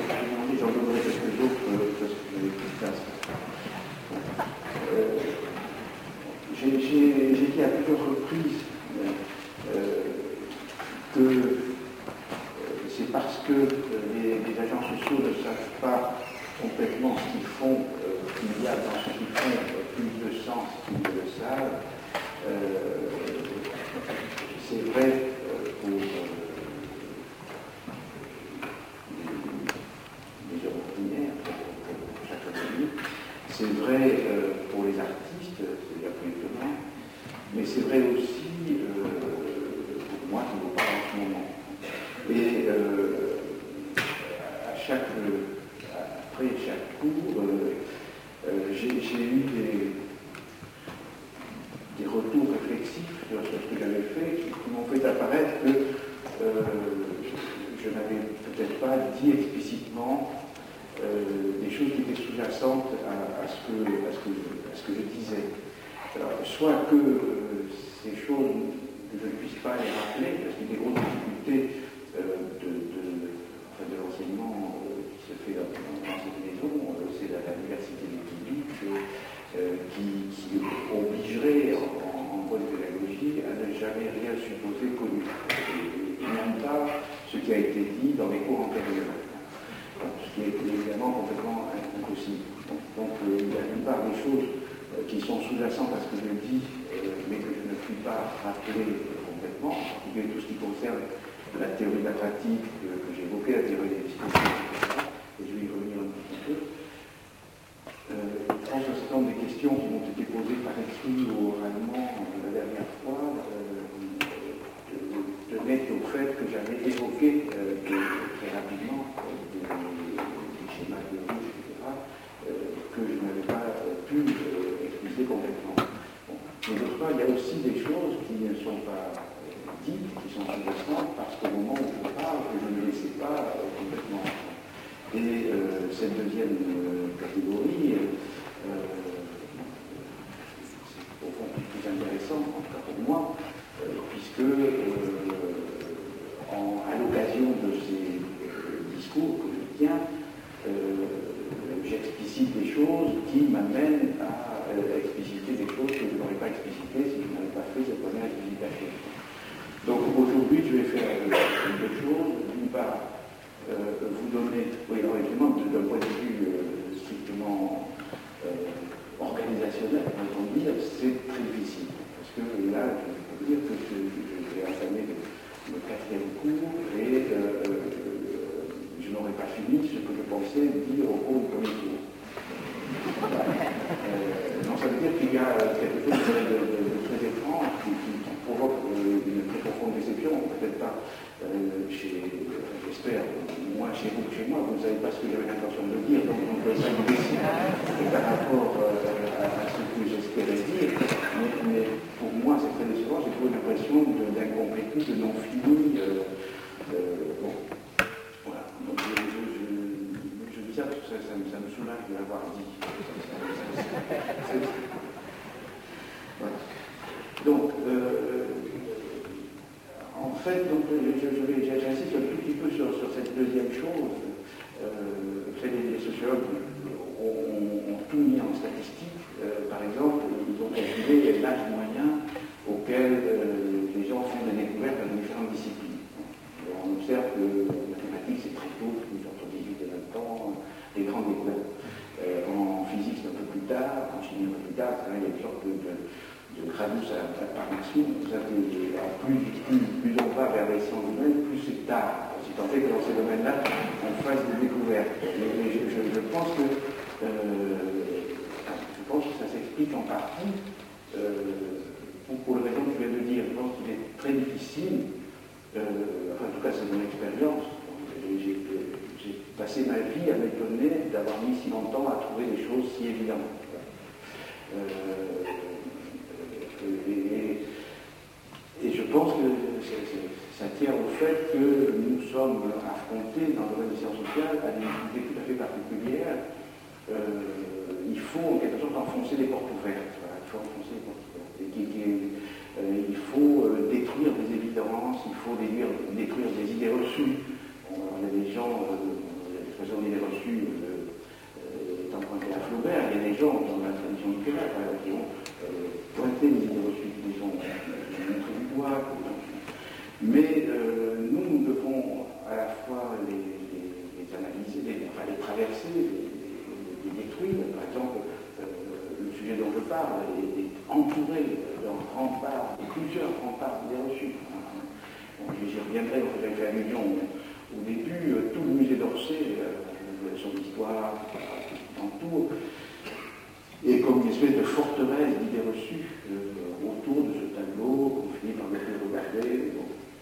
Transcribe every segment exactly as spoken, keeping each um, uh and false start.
demandé, j'en donnerai quelques autres parce que vous avez plus de place. Euh, j'ai, j'ai, j'ai dit à plusieurs reprises euh, que euh, c'est parce que les, les agents sociaux ne savent pas complètement ce qu'ils font, euh, qu'il y a dans ce qu'ils font euh, plus de sens qu'ils ne le savent. Euh, c'est vrai euh, pour euh, les, les ordinaires, pour, pour chaque famille, c'est vrai euh, pour les artistes, c'est-à-dire plus étonnant, mais c'est vrai aussi euh, pour moi qui ne vois pas en ce moment. Et euh, à chaque, après chaque cours, euh, euh, j'ai, j'ai eu des, des retours réflexifs sur ce que j'avais fait qui, qui m'ont fait apparaître que euh, je, je n'avais peut-être pas dit explicitement euh, des choses qui étaient sous-jacentes à, à, ce que, à, ce que, à ce que je disais. Alors, soit que euh, ces choses, que je ne puisse pas les rappeler, parce qu'il y a des grosses difficultés euh, de, de, enfin, de l'enseignement euh, qui se fait dans, dans cette maison, euh, c'est la, la diversité des publics euh, qui, qui obligerait en, en, en bonne pédagogie à ne jamais rien supposer connu, et, et même pas ce qui a été dit dans les cours antérieurs, ce qui est évidemment complètement impossible. Donc, donc euh, il y a une part des choses euh, qui sont sous-jacentes à ce que je dis, euh, mais que je ne puis pas rappeler euh, complètement, en particulier tout ce qui concerne la théorie de la pratique que, que j'ai évoquée, la théorie des discussions, et je vais y revenir un petit peu. Euh, je pense qu'un certain nombre des questions qui m'ont été posées par écrit ou oralement euh, la dernière fois euh, tenaient au fait que j'avais évoqué euh, très rapidement euh, des, des schémas de rouge, et cetera, euh, que je n'avais pas euh, pu euh, expliquer complètement. Bon. Mais d'autre part, il y a aussi des choses qui ne sont pas dites, qui sont sous-jacentes, parce qu'au moment où je parle, je ne laissais pas euh, complètement. Et euh, cette deuxième euh, catégorie, euh, c'est au fond plus intéressant, en tout cas pour moi, euh, puisque euh, en, à l'occasion de ces euh, discours que je tiens, euh, j'explicite des choses qui m'amènent à euh, expliciter des choses que je n'aurais pas explicitées si je n'avais pas fait cette première explicitation. Donc aujourd'hui, je vais faire euh, deux choses. D'une part, euh, vous donner, oui, alors évidemment, d'un point de vue euh, strictement euh, organisationnel, on peut dire, c'est très difficile. Parce que là, je peux dire que je, je vais entamer le, le quatrième cours et euh, euh, je n'aurais pas fini ce que je pensais dire au cours du premier cours. Euh, non, ça veut dire qu'il y a quelque chose de, de, de, de très étrange qui, qui, qui provoque euh, une très profonde déception, peut-être pas euh, chez, euh, j'espère, moins chez vous que chez moi, vous ne savez pas ce que j'avais l'intention de dire, donc on peut s'investir par rapport euh, à, à ce que j'espérais dire, mais, mais pour moi c'est très décevant, j'ai toujours l'impression d'incomplétude, de non-fini. Euh, euh, bon, voilà, donc je, je, je, je dis ça parce que ça, ça, ça me soulage de l'avoir dit. Voilà. Donc, euh, en fait, donc, je, je vais, j'insiste un tout petit peu sur, sur cette deuxième chose. Euh, vous savez, les sociologues ont, ont tout mis en statistique. Euh, par exemple, ils ont calculé l'âge moyen auquel euh, les gens font des découvertes dans différentes disciplines. Alors, on observe que en mathématiques, c'est très tôt, entre dix-huit et vingt ans, les grandes découvertes. Euh, en physique, c'est un peu plus tard, en chimie, un peu plus tard, il y a une sorte de, de, de gradus à, à par maximum. Plus, plus, plus on va vers les sciences humaines, plus c'est tard. C'est en fait que dans ces domaines-là, on fasse des découvertes. Mais, mais je, je, je, pense que, euh, je pense que ça s'explique en partie euh, pour, pour le raison que je viens de dire. Je pense qu'il est très difficile, euh, enfin en tout cas c'est mon expérience, j'ai J'ai passé ma vie à m'étonner d'avoir mis si longtemps à trouver des choses si évidentes. Euh, et, et je pense que c'est, c'est, ça tient au fait que nous sommes affrontés dans le domaine des sciences sociales à des difficultés tout à fait particulières. Euh, il faut en quelque sorte enfoncer des portes ouvertes. Voilà, il faut enfoncer des portes ouvertes. Et qui, qui, euh, il faut euh, détruire des évidences, il faut détruire, détruire des idées reçues. Il y a des gens, euh, l'expression gens dans la tradition littéraire qui ont euh, pointé les idées reçues, qui les ont montré du doigt. Mais euh, nous, nous devons à la fois les, les, les analyser, les, enfin, les traverser, les, les, les détruire. Par exemple, euh, le sujet dont je parle est, est entouré d'un rempart, de plusieurs remparts d'idées reçues. Bon, j'y reviendrai, j'avais fait allusion au début, euh, tout le musée d'Orsay, euh, son histoire, entoure, et comme une espèce de forteresse d'idées reçues euh, autour de ce tableau qu'on finit par le faire regarder. Bon.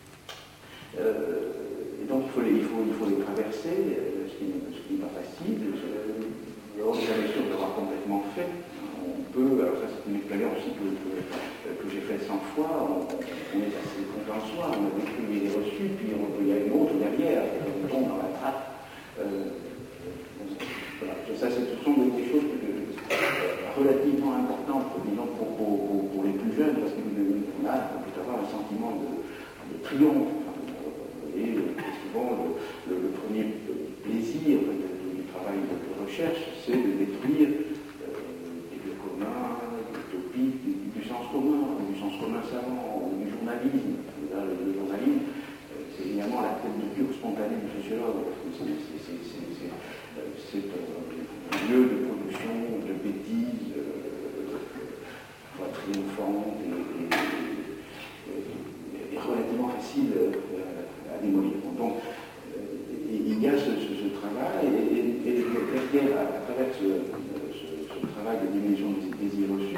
Euh, et donc il faut les, il faut, il faut les traverser, euh, ce qui n'est pas facile. On n'est jamais sûr d'avoir complètement fait. On peut, alors ça c'est une expérience aussi que, que, que j'ai faite cent fois, on, on est assez content de soi, on a détruit les reçus, puis on, il y a une autre derrière, on tombe dans la trappe. Euh, voilà. Ça, ce sont des choses que, relativement importantes, disons, pour, pour, pour, pour les plus jeunes, parce qu'on a, on peut avoir un sentiment de, de triomphe. Et souvent, le, le, le premier plaisir de, de, du travail de recherche, c'est de détruire euh, des lieux communs, des utopies, du, du sens commun, du sens commun savant, ou du journalisme. Là, le, le journalisme, euh, c'est évidemment la tête de cure spontanée du sociologue. C'est un lieu de production de bêtises euh, triomphantes et, et, et, et relativement faciles euh, à démolir. Donc, euh, il y a ce, ce, ce travail, et, et, et derrière, à, à travers ce, ce, ce travail de dimension des désirs reçus,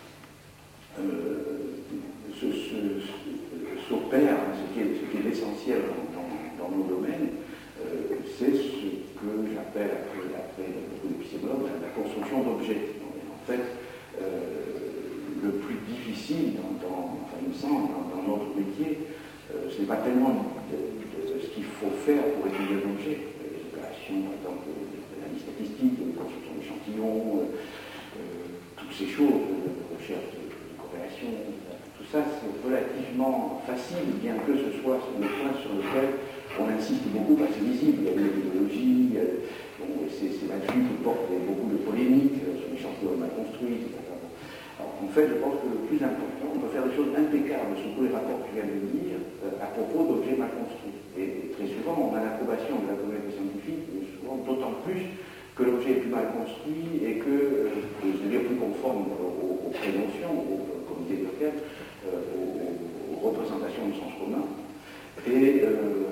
euh, ce, ce, s'opère ce qui est, ce qui est l'essentiel dans, dans, dans nos domaines, euh, c'est ce que j'appelle, après, après beaucoup d'épistémologues, la, la construction d'objets. En fait, euh, le plus difficile, dans, dans, enfin, il me semble, dans, dans notre métier, euh, ce n'est pas tellement de, de, de ce qu'il faut faire pour étudier un objet, les opérations, par exemple, de l'analyse statistique, de construction d'échantillons, euh, euh, toutes ces choses, de, de recherche de, de corrélation, tout ça, c'est relativement facile, bien que ce soit le point sur lequel on insiste beaucoup, parce que c'est visible, il y a une méthodologie, bon, c'est là-dessus que portent beaucoup de polémiques sur les chantiers mal construits, et cetera. Alors, en fait, je pense que le plus important, on peut faire des choses impeccables sur tous les rapports que je viens de dire euh, à propos d'objets mal construits. Et, et très souvent, on a l'approbation de la communauté scientifique, mais souvent d'autant plus que l'objet est plus mal construit et que, euh, je veux dire, plus conforme aux, aux prénotions, au comité de requête, euh, aux, aux représentations du sens commun. Et euh,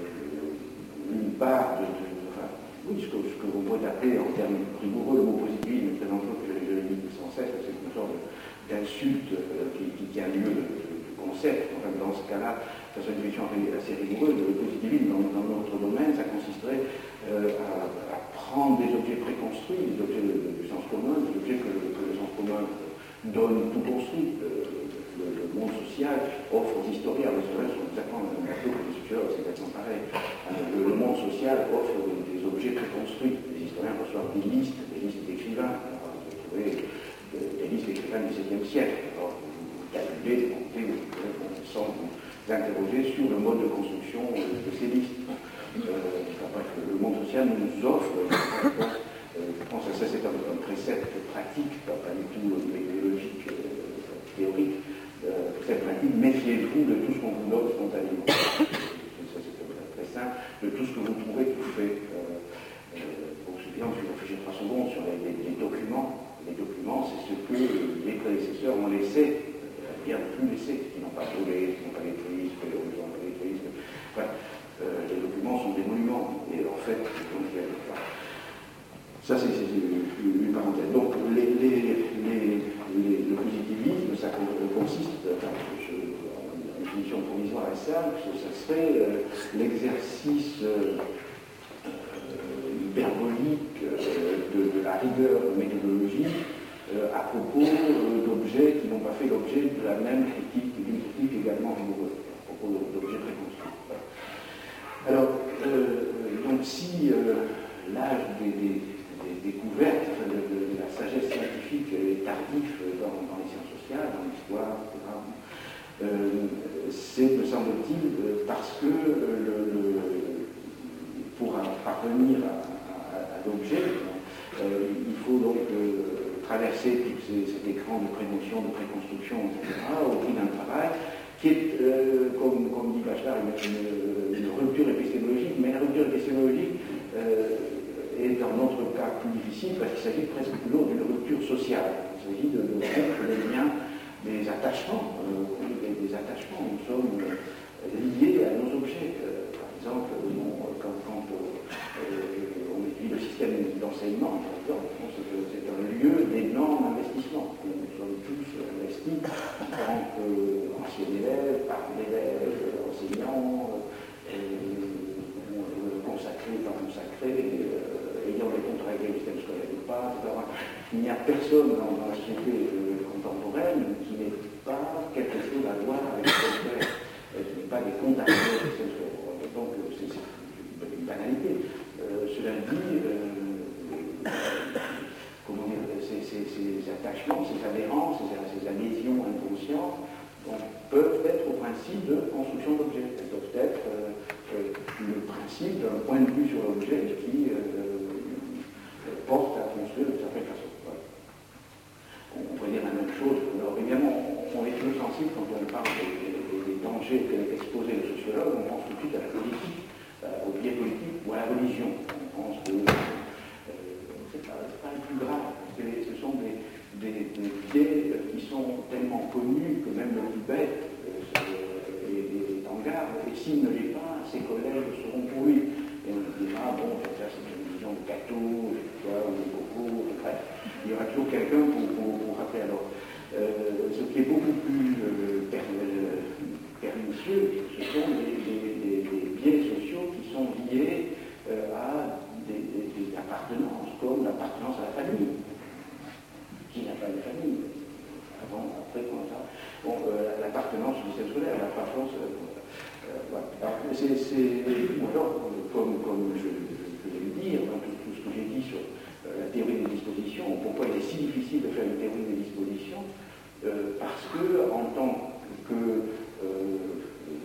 une part de, de enfin, oui, ce que, ce que vous pouvez appeler en termes rigoureux, le mot positivisme, très dangereux, que je, je le dis sans cesse, c'est une sorte d'insulte euh, qui, qui tient lieu de, de, de concept. Enfin, dans ce cas-là, ça serait une définition assez rigoureuse. Le positivisme, dans, dans notre domaine, ça consisterait euh, à, à prendre des objets préconstruits, des objets de, de, du sens commun, des objets que, que le sens commun donne tout construit. Euh, Le, le monde social offre aux historiens, les historiens sont exactement le même bateau que les sociologues, c'est exactement pareil. Le, le monde social offre des, des objets préconstruits. Les historiens reçoivent des listes, des listes d'écrivains. Alors, vous trouvez des listes d'écrivains du dix-septième siècle. Alors, vous calculez, vous comptez, vous sans vous interroger sur le mode de construction de ces listes. Euh, bref, le monde social nous offre, euh, je pense que ça c'est un, un précepte pratique, pas, pas du tout méthodologique, euh, théorique. Euh, très pratique, méfiez-vous de tout ce qu'on vous donne spontanément. Ça c'est très simple, de tout ce que vous trouvez que vous faites. Euh, euh, bon, c'est bien, je vais réfléchir trois secondes sur les, les, les documents. Les documents, c'est ce que les prédécesseurs ont laissé, euh, bien plus laissé, qui n'ont pas volé, qui n'ont pas détruit, ce que les gens n'ont pas détruit. Enfin, euh, les documents sont des monuments, et en fait, donc, euh, ça c'est une, une parenthèse. Donc, les, les, les, les, le positivisme, ça consiste, enfin, je, en définition provisoire et simple, ça serait euh, l'exercice euh, hyperbolique euh, de, de la rigueur méthodologique euh, à propos euh, d'objets qui n'ont pas fait l'objet de la même critique, d'une critique également rigoureuse, à propos d'objets préconstruits. Alors, euh, donc si euh, l'âge des, des découverte de, de, de la sagesse scientifique est tardif dans, dans les sciences sociales, dans l'histoire, et cetera. Euh, c'est, me semble-t-il, parce que le, le, pour parvenir à, à, à l'objet, euh, il faut donc euh, traverser tout ces, cet écran de prémotion, de préconstruction, et cetera, au prix d'un travail qui est, euh, comme, comme dit Bachelard, une, une, une rupture épistémologique, mais la rupture épistémologique euh, est dans notre cas plus difficile parce qu'il s'agit presque plutôt d'une rupture sociale. Il s'agit de, de rompre les liens, des attachements, euh, des, des attachements. Nous sommes euh, liés à nos objets. Euh, par exemple, bon, quand, quand euh, on étudie le système d'enseignement, par exemple, bon, c'est un lieu d'énorme investissement. Nous sommes tous investis en tant qu'anciens élèves, parents d'élèves, enseignants, euh, consacrés, pas consacrés, euh, ayant des contrats avec le système scolaire ou pas, et cetera. Il n'y a personne dans, dans la société euh, contemporaine qui n'ait pas quelque chose à voir avec le système scolaire, euh, qui n'ait pas des comptes à régler avec le système scolaire. Donc c'est une banalité. Euh, cela dit, euh, comment dire, ces, ces, ces attachements, ces adhérences, ces, ces adhésions inconscientes donc, peuvent être au principe de construction d'objets. Elles peuvent être euh, euh, le principe d'un point de vue sur l'objet qui euh, porte à construire d'une certaine façon. Voilà. On pourrait dire la même chose. Alors évidemment, on est plus sensible quand on parle des, des, des dangers auxquels est exposé le sociologue, on pense tout de suite à la politique, au biais politique ou à la religion. On pense que euh, c'est pas, pas le plus grave, parce que ce sont des, des, des biais qui sont tellement connus que même le plus bête euh, est, est en garde, et s'il ne l'est pas, ses collègues seront pour lui. Et on dira, bon, ça c'est une vision de Cato, ou de Coco, bref, il y aura toujours quelqu'un pour, pour, pour rappeler. Alors, euh, ce qui est beaucoup plus euh, per, euh, pernicieux, ce sont les, les, les, les biais sociaux qui sont liés euh, à des, des, des appartenances, comme l'appartenance à la famille. Qui n'a pas de famille? Avant, après, comment ça? Bon, euh, l'appartenance au système scolaire, l'appartenance. Euh, euh, voilà. Alors, c'est, c'est, alors, comme, comme je, je vais le dire, dans tout, tout ce que j'ai dit sur euh, la théorie des dispositions, pourquoi il est si difficile de faire une théorie des dispositions, euh, parce que, en tant que euh,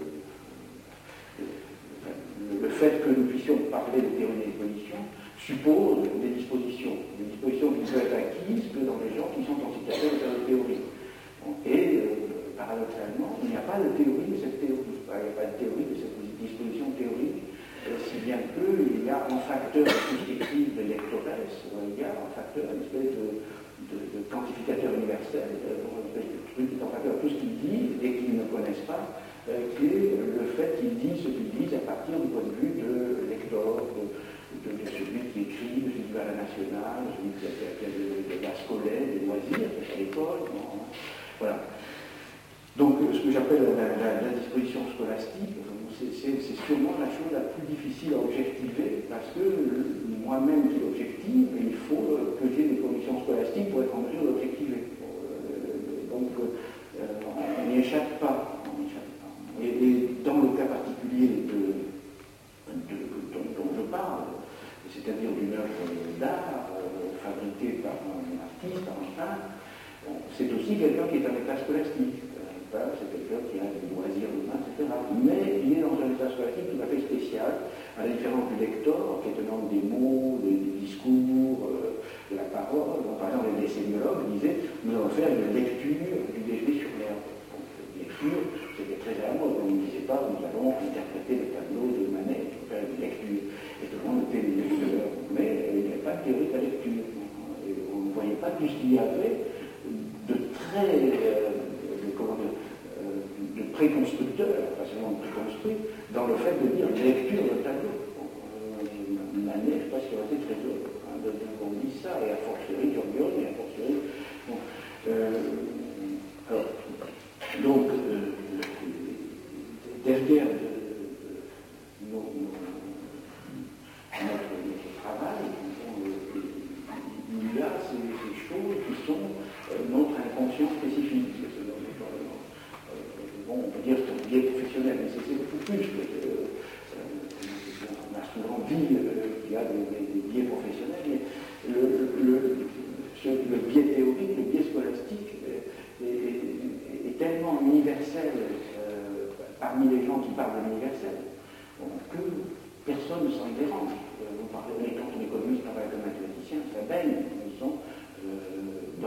le fait que nous puissions parler de théorie des dispositions suppose des dispositions, des dispositions qui peuvent être acquises que dans les gens qui sont en situation de faire de théorie. Et euh, paradoxalement, il n'y a pas de théorie de cette théorie, il n'y a pas de théorie de cette disposition théorique, euh, si bien qu'il y a un facteur subjectif de lectores, il y a un facteur, une espèce de, de, de quantificateur universel, euh, une espèce de truc qui est en facteur de tout ce qu'ils disent et qu'ils ne connaissent pas, euh, qui est le fait qu'ils disent ce qu'ils disent à partir du point de vue de lecteurs, de, de, de celui qui écrit, de celui qui va à la nationale, de celui qui a fait de la scolaire, des loisirs, qui est à l'école. Bon, voilà. Donc, ce que j'appelle la, la, la disposition scolastique, c'est sûrement la chose la plus difficile à objectiver, parce que moi-même qui l'objective, il faut que j'ai des conditions scolastiques pour être en mesure d'objectiver. Donc, euh, on n'y échappe pas. On échappe pas. Et, et dans le cas particulier de, de, dont, dont je parle, c'est-à-dire d'une œuvre d'art euh, fabriquée par un artiste, par un peintre, bon, c'est aussi quelqu'un qui est un état scolastique. C'est quelqu'un qui a des loisirs humains, et cetera. Mais il est dans un état scolastique tout à fait spécial, à la différence du lecteur, qui est un homme des mots, des, des discours, euh, de la parole. Donc, par exemple, les sémiologues disaient nous allons faire une lecture du déjeuner sur l'herbe. Donc, lecture, c'était très à la mode. On ne disait pas nous allons interpréter le tableau de Manet pour faire une lecture. Et tout le monde était des lecteurs. Mais il n'y avait pas de théorie de la lecture. Et on ne voyait pas tout ce qu'il y avait de très. Euh, Comment dire, euh, de préconstructeur, pas seulement de préconstruit, dans le fait de dire lecture de tableau. Euh, Manet, je ne sais pas si on a été très heureux hein, de dire qu'on dise ça, et a fortiori, Giorgione, et a fortiori. Bon, euh, alors, donc, euh, derrière de, de, nos, nos, notre, notre travail, il y a ces, ces choses qui sont euh, notre inconscient spécifique. Bon, on peut dire que c'est un biais professionnel, mais c'est beaucoup plus que. Euh, on a souvent dit euh, qu'il y a des, des, des biais professionnels, mais le, le, le, le biais théorique, le biais scolastique est, est, est tellement universel euh, parmi les gens qui parlent de l'universel bon, que personne ne s'en dérange. Euh, vous parlez, quand un économiste travaille comme mathématicien, ça baigne, ils sont. Euh,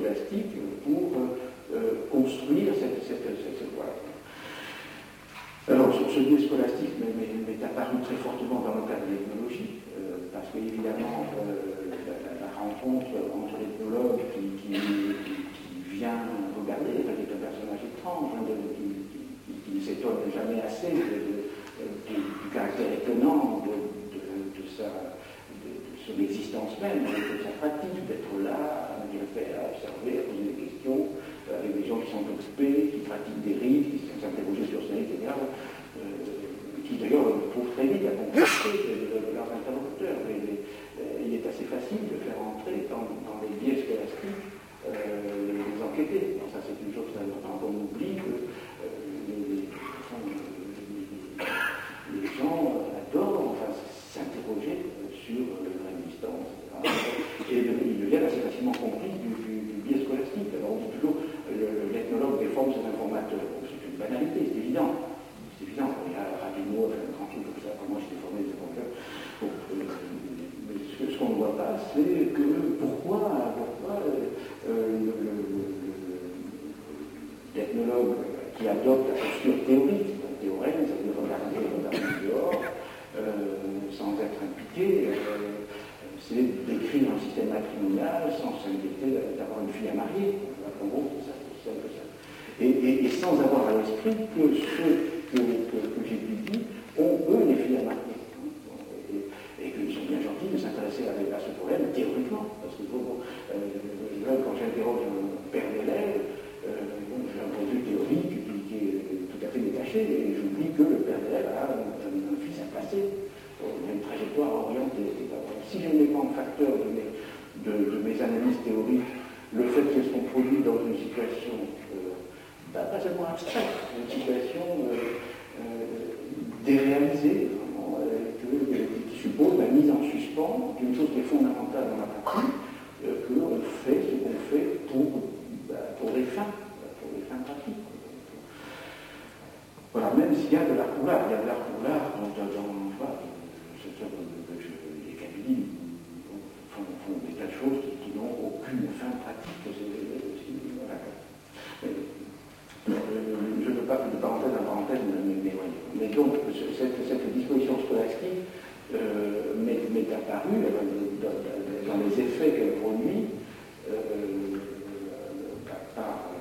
scolastique pour euh, construire cette, cette, cette, cette voie. Alors, ce, ce biais scolastique m'est apparu très fortement dans le cadre de l'ethnologie, euh, parce qu'évidemment, euh, la, la, la rencontre entre l'ethnologue qui, qui, qui, qui vient regarder, qui est un personnage étrange, hein, de, qui, qui, qui ne s'étonne jamais assez de, de, de, du caractère étonnant de, de, de, sa, de, de son existence même, de sa pratique, d'être là, à dire faire, à observer, à poser des questions, avec des gens qui sont occupés, qui pratiquent des rites, qui s'interrogent sur ces rites, et cetera, euh, qui d'ailleurs trouvent très vite la complexité de, de, de leurs interlocuteurs. Mais, mais, euh, il est assez facile de faire entrer dans, dans les biais scolastiques euh, les enquêtés. Bon, ça, c'est une chose très importante. On oublie que euh, les, les, les gens adorent enfin, s'interroger sur leur existence, et cetera. Et ils deviennent assez facilement compris du, du, du biais scolastique. Alors, on dit toujours l'ethnologue déforme ses informateurs. Bon, c'est une banalité, c'est évident. C'est évident. Il y a rapidement un grand truc comme ça. Moi, je déformé les informateurs. Bon, euh, mais ce, ce qu'on ne voit pas, c'est que pourquoi, pourquoi euh, le, le, le, l'ethnologue qui adopte la posture théorique, la théorème, ça veut dire regarder, regarder dehors, euh, sans être impliqué, euh, c'est d'écrire un système matrimonial sans s'inquiéter d'avoir une fille à marier. En gros, c'est ça, c'est simple que ça. Et, et, et sans avoir à l'esprit que ceux que, que, que j'étudie ont, eux, les filles à marier. Et, et qu'ils sont bien gentils de s'intéresser à, à ce problème théoriquement. Parce que bon, euh, quand j'interroge un père d'élève, euh, bon, j'ai un point de vue théorique qui, qui est tout à fait détaché, et j'oublie que le père d'élève a un, un, un fils à placer. Il y a une trajectoire orientée, et cetera. Si je n'ai pas en facteur de mes, de, de mes analyses théoriques le fait qu'elles sont produites dans une situation euh, bah, pas seulement abstraite, une situation euh, euh, déréalisée, vraiment, euh, que, qui suppose la mise en suspens d'une chose qui est fondamentale dans la pratique, euh, qu'on fait ce qu'on fait pour, bah, pour les fins, pour les fins pratiques. Voilà, même s'il y a de l'art pour l'art, il y a de l'art pour l'art dans, dans, dans voilà, les cabinets font, font des tas de choses qui, qui n'ont aucune fin pratique. Voilà. Mais, je ne veux pas de parenthèse en parenthèse, mais, mais, mais donc cette, cette disposition scolastique euh, m'est apparue dans, dans, dans les effets qu'elle produit euh, par,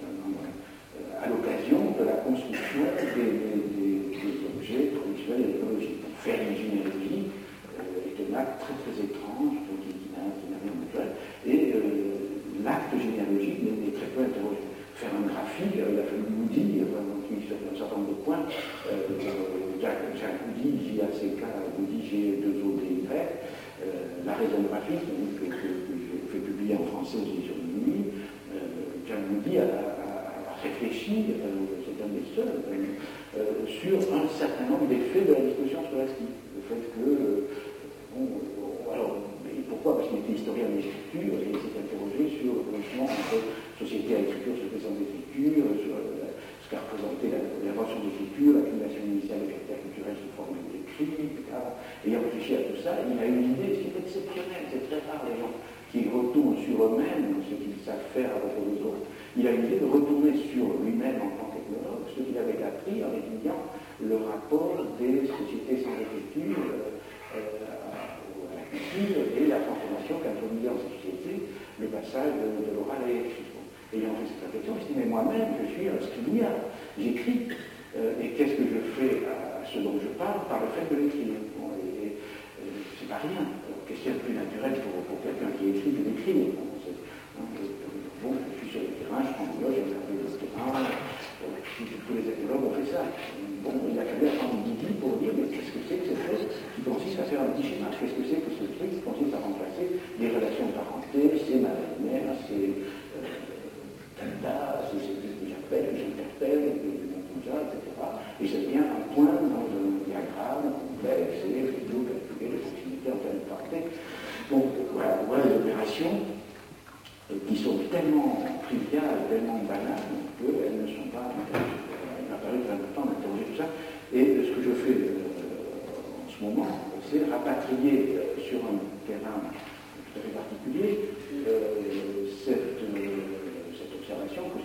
à l'occasion de la construction des, des, des objets traditionnels et ethnologiques. Faire une généalogie euh, est un acte très très étrange, qui, qui n'a rien de naturel, et euh, l'acte généalogique est très peu interrogé. Faire un graphique, euh, il a fallu Moody, euh, qui sur un certain nombre de points, euh, Jacques, Jacques Moody, J A C K, Moody, G deux O D Y, euh, la raison graphique, que, que, que j'ai fait publier en français aux éditions de Nuit, euh, Jacques Moody a, a, a réfléchi, euh, c'est un des seuls, euh, sur un certain nombre d'effets de la discussion scolastique. Le fait que, euh, bon, alors, mais pourquoi? Parce qu'il était historien de l'écriture et il s'est interrogé sur le rapprochement entre société à écriture, société sans écriture, sur euh, ce qu'a représenté l'invention de l'écriture, l'accumulation initiale de caractères culturels sous forme d'écrit, et cetera. Ayant réfléchi à tout ça, il a eu une idée, ce qui est exceptionnel, c'est très rare les gens qui retournent sur eux-mêmes ce qu'ils savent faire à propos des autres. Il a eu l'idée de retourner sur lui-même en tant qu'ethnologue, ce qu'il avait appris en étudiant le rapport des sociétés sans écriture euh, euh, à la culture et la transformation qu'introduisait dans ces sociétés le passage de, de l'oral à l'écrit. Ayant fait cette réflexion, je dis, mais moi-même, je suis un scribouillard, j'écris, euh, et qu'est-ce que je fais à, à ce dont je parle par le fait de l'écrire? Bon, et, et, c'est pas rien. Qu'est-ce qu'il y a de plus naturel pour, pour quelqu'un qui écrit que d'écrire? Bon, bon, je suis sur le terrain, je prends une loge, j'ai regardé le terrain, euh, tous les ethnologues ont fait ça. Bon, il a fallu apprendre Guidi pour dire, mais qu'est-ce que c'est que cette chose qui consiste à faire un petit schéma? Qu'est-ce que c'est que ce truc qui consiste à remplacer les relations de parenté, c'est ma mère, c'est Tanda, c'est ce que j'appelle, que j'interpelle, et cetera. Et c'est bien un point dans un diagramme complexe et plutôt calculer les proximités en termes de parenté. Donc voilà, voilà les opérations qui sont tellement triviales, tellement banales, qu'elles ne sont pas intéressantes. Il m'a paru très important d'interroger tout ça. Et ce que je fais euh, en ce moment, c'est rapatrier euh, sur un terrain tout à fait particulier euh, cette, euh,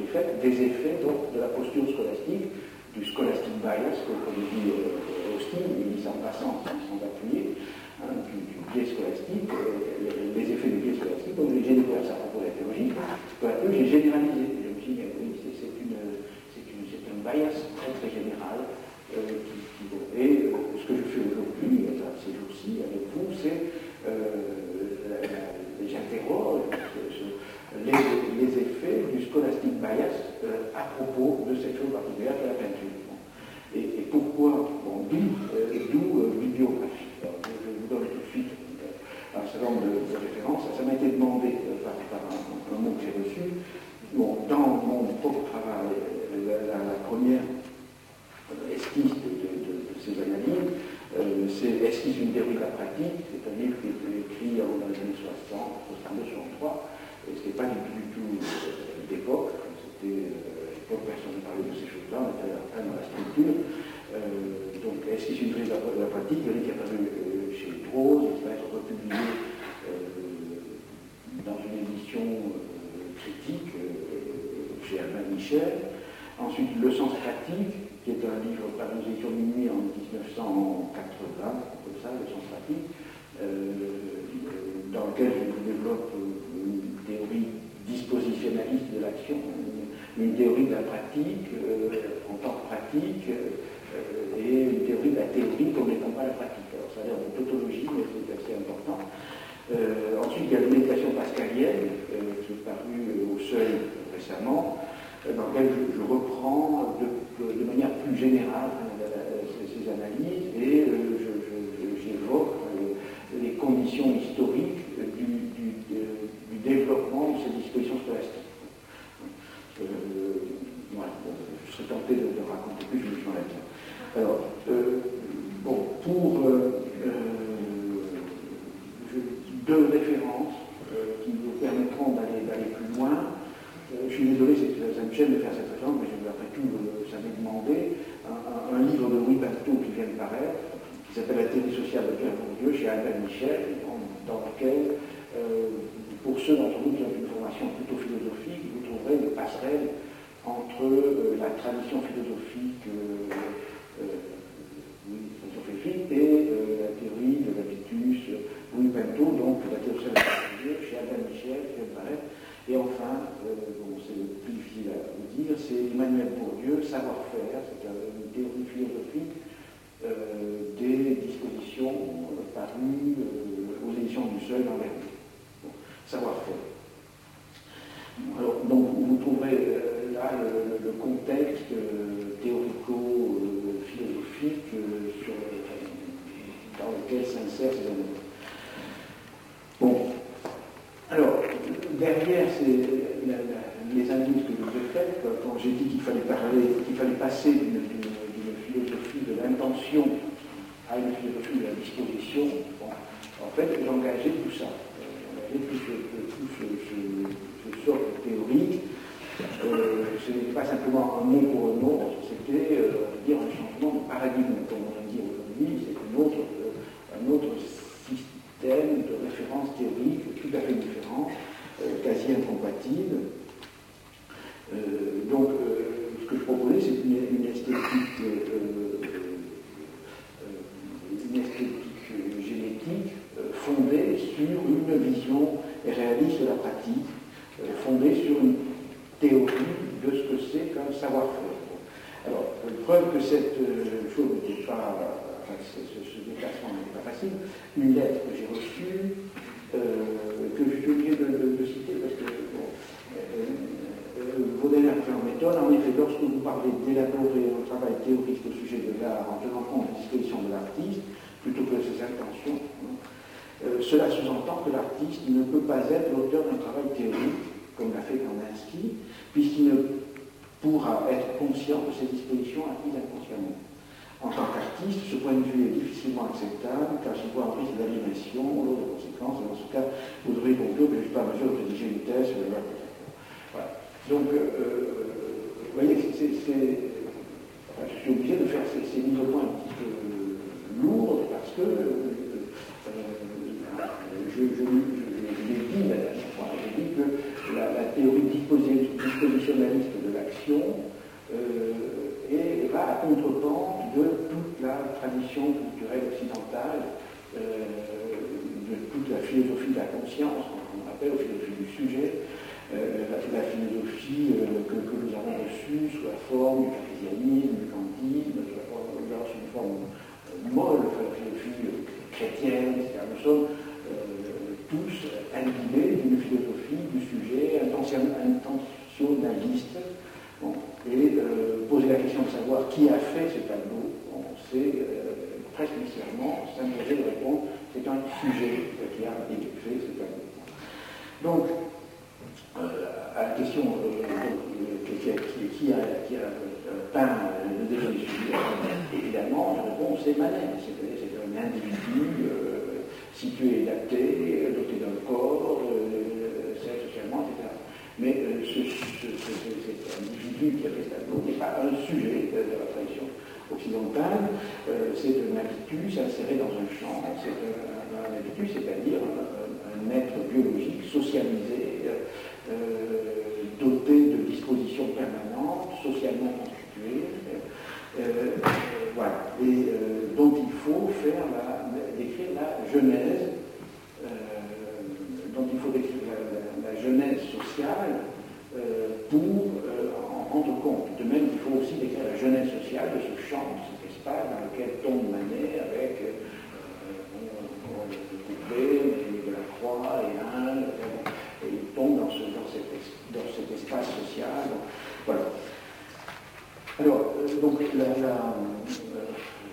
faite des effets donc, de la posture scolastique, du scholastic bias, comme le dit euh, Austin, il dit ça en passant, sans appuyer, hein, du, du biais scolastique, euh, les, les effets du biais scolastique. Donc j'ai découvert ça à propos de la théologie, peu à peu j'ai généralisé. Et je me suis dit, oui, c'est une, une, une bias très très générale. Euh, qui, qui, bon. Et euh, ce que je fais aujourd'hui, ces jours-ci, avec vous, c'est euh, j'interroge les, les effets du scholastic bias euh, à propos de cette chose particulière de la peinture. Et, et pourquoi bon, d'où euh, euh, bibliographie. Alors, je, je vous donne tout de suite euh, un certain nombre de, de références. Ça m'a été demandé euh, par, par un, un mot que j'ai reçu. Bon, dans mon propre travail, la, la, la première euh, esquisse de, de, de, de ces analyses, euh, c'est Esquisse d'une théorie de la pratique. C'est un livre qui a été écrit en dans les années soixante, soixante-deux, soixante-trois. Et ce n'était pas du tout, du tout euh, d'époque. C'était euh, l'époque, personne ne parlait de ces choses-là, on était en dans la structure. Euh, donc, est-ce qu'il une prise de la pratique, il qui est apparu euh, chez Drose, il va être republié euh, dans une édition euh, critique euh, chez Albin Michel. Ensuite, Le sens pratique, qui est un livre par une édition Minuit en dix-neuf cent quatre-vingts, comme ça, Le sens pratique, euh, dans lequel je développe une théorie dispositionnaliste de l'action, une, une théorie de la pratique euh, en tant que pratique, euh, et une théorie de la théorie comme n'étant pas la pratique. Alors ça a l'air de tautologie, mais c'est assez important. Euh, ensuite, il y a la méditation pascalienne, euh, qui est parue euh, au Seuil récemment, euh, dans lequel je, je reprends de, de, de manière plus générale euh, ces, ces analyses et euh, je, je, j'évoque euh, les conditions historiques euh, du, du, de, du développement de ces dispositions scolastiques. Euh, voilà, bon, je serais tenté de, de raconter plus, je m'en là. Alors, euh, bon, pour euh, euh, je, deux références euh, qui nous permettront d'aller, d'aller plus loin. Euh, je suis désolé, ça me gêne de faire cette référence, mais je, après tout, euh, ça m'est demandé. Un, un, un livre de Louis Pinto qui vient de paraître, qui s'appelle La théorie sociale de Pierre Bourdieu, chez Albin Michel, dans, dans lequel, euh, pour ceux d'entre vous qui ont une formation plutôt philosophique, vous trouverez des passerelles entre euh, la tradition philosophique, euh, euh, oui, philosophique et euh, la théorie de l'habitus, Louis Pinto, donc la théorie sociale de Pierre Bourdieu, chez Albin Michel, qui vient de paraître. Et enfin, euh, bon, c'est le plus difficile à vous dire, c'est Emmanuel Bourdieu, Savoir-faire, c'est une théorie philosophique euh, des dispositions euh, parues euh, aux éditions du Seuil en dernier. Bon, Savoir-faire. Alors, donc, vous trouverez euh, là le, le contexte euh, théorico-philosophique euh, sur, euh, dans lequel s'insèrent ces analyses. Bon. Alors, derrière ces, la, la, les analyses que je vous ai faites, quand j'ai dit qu'il fallait parler, qu'il fallait passer d'une, d'une, d'une philosophie de l'intention à une philosophie de la disposition, bon, en fait, j'engageais tout ça. J'engageais tout ce, tout ce, ce, ce sort théorique. Euh, ce n'était pas simplement un mot pour un autre, c'était euh, dire un changement de paradigme, comme on va dire aujourd'hui, c'est un autre, euh, un autre système de référence théorique tout à fait différent, euh, quasi incompatible. Euh, donc, euh, ce que je proposais, c'est une, une esthétique, euh, euh, une esthétique génétique euh, fondée sur une vision réaliste de la pratique, euh, fondée sur une théorie de ce que c'est qu'un savoir-faire. Alors, preuve que cette euh, chose n'était pas. Enfin, ce, ce déplacement n'est pas facile, une lettre que j'ai reçue, euh, que je suis obligé de, de, de citer parce que bon, euh, euh, vos dernières méthodes, en effet, lorsque vous parlez d'élaborer un travail théorique au sujet de l'art en tenant compte des dispositions de l'artiste, plutôt que de ses intentions, hein, euh, cela sous-entend que l'artiste ne peut pas être l'auteur d'un travail théorique, comme l'a fait Kandinsky, puisqu'il ne pourra être conscient de ses dispositions acquises inconsciemment. En tant qu'artiste, ce point de vue est difficilement acceptable, car j'y vois un risque d'aliénation, l'autre de conséquences, et dans ce cas, vous devriez conclure que je ne suis pas en mesure de rédiger une thèse sur le web. Voilà. Donc, euh, vous voyez, c'est, c'est, enfin, je suis obligé de faire ces, ces mises au point un petit peu lourdes, parce que euh, je, je, je, je l'ai dit la dernière fois, j'ai dit que la, la théorie dispositionnaliste de réaction euh, et va à contre-pente de toute la tradition culturelle occidentale, euh, de toute la philosophie de la conscience, qu'on appelle la philosophie du sujet, euh, la, la philosophie euh, que, que nous avons reçue sous la forme du cartésianisme, du kantisme, sous la forme, sous une forme molle, la philosophie chrétienne, et cetera. Nous sommes euh, tous imbibés d'une philosophie du sujet intentionnaliste. Bon, et euh, poser la question de savoir qui a fait ce tableau, bon, c'est euh, presque nécessairement s'imposer de répondre, c'est un sujet qui a fait ce tableau. Donc, euh, à la question euh, donc, qui, qui, qui a, qui a euh, peint le déjeuner du sujet, évidemment, je réponds, c'est Manet, c'est un individu euh, situé et daté, doté d'un corps, euh, c'est socialement, et cetera. Mais euh, ce, ce, ce, cet individu qui a fait ce tableau n'est pas un sujet de, de la tradition occidentale, euh, c'est un habitus inséré dans un champ, c'est un, un habitus, c'est-à-dire un, un être biologique socialisé, euh, doté de dispositions permanentes, socialement constituées, euh, euh, voilà, et euh, dont il faut faire la, décrire la genèse, euh, dont il faut décrire la, la, la genèse sociale euh, pour euh, en rendre compte. De même, il faut aussi décrire la genèse sociale de ce champ, de cet espace dans lequel tombe Manet avec euh, le couplet, de la croix et un, et il tombe dans, ce, dans, cet, dans cet espace social. Donc, voilà. Alors, euh, donc, la, la, euh,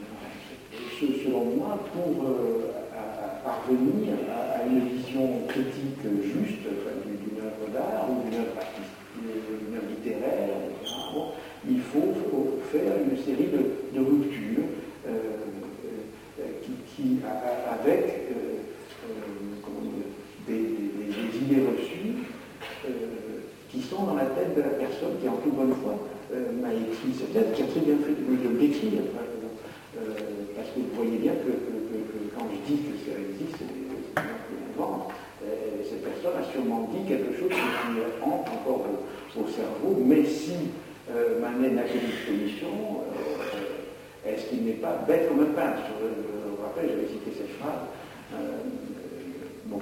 selon moi, pour euh, à, à parvenir à, à une vision critique juste enfin, d'une œuvre d'art ou d'une œuvre œuvre littéraire, et cetera, bon, il faut, faut faire une série de, de ruptures euh, euh, qui, qui a, a, avec euh, euh, comment dire, des, des, des idées reçues euh, qui sont dans la tête de la personne qui, en toute bonne foi, euh, m'a écrit cette lettre, qui a très bien fait de, de l'écrire. Enfin, euh, parce que vous voyez bien que, que, que, que quand je dis que ça existe, c'est moi qui l'invente. Euh, cette personne a sûrement dit quelque chose qui entre encore au, au cerveau, mais si euh, Manet n'a que disposition, euh, est-ce qu'il n'est pas bête comme un peintre? Je, je vous rappelle, j'avais cité cette phrase. Euh, bon.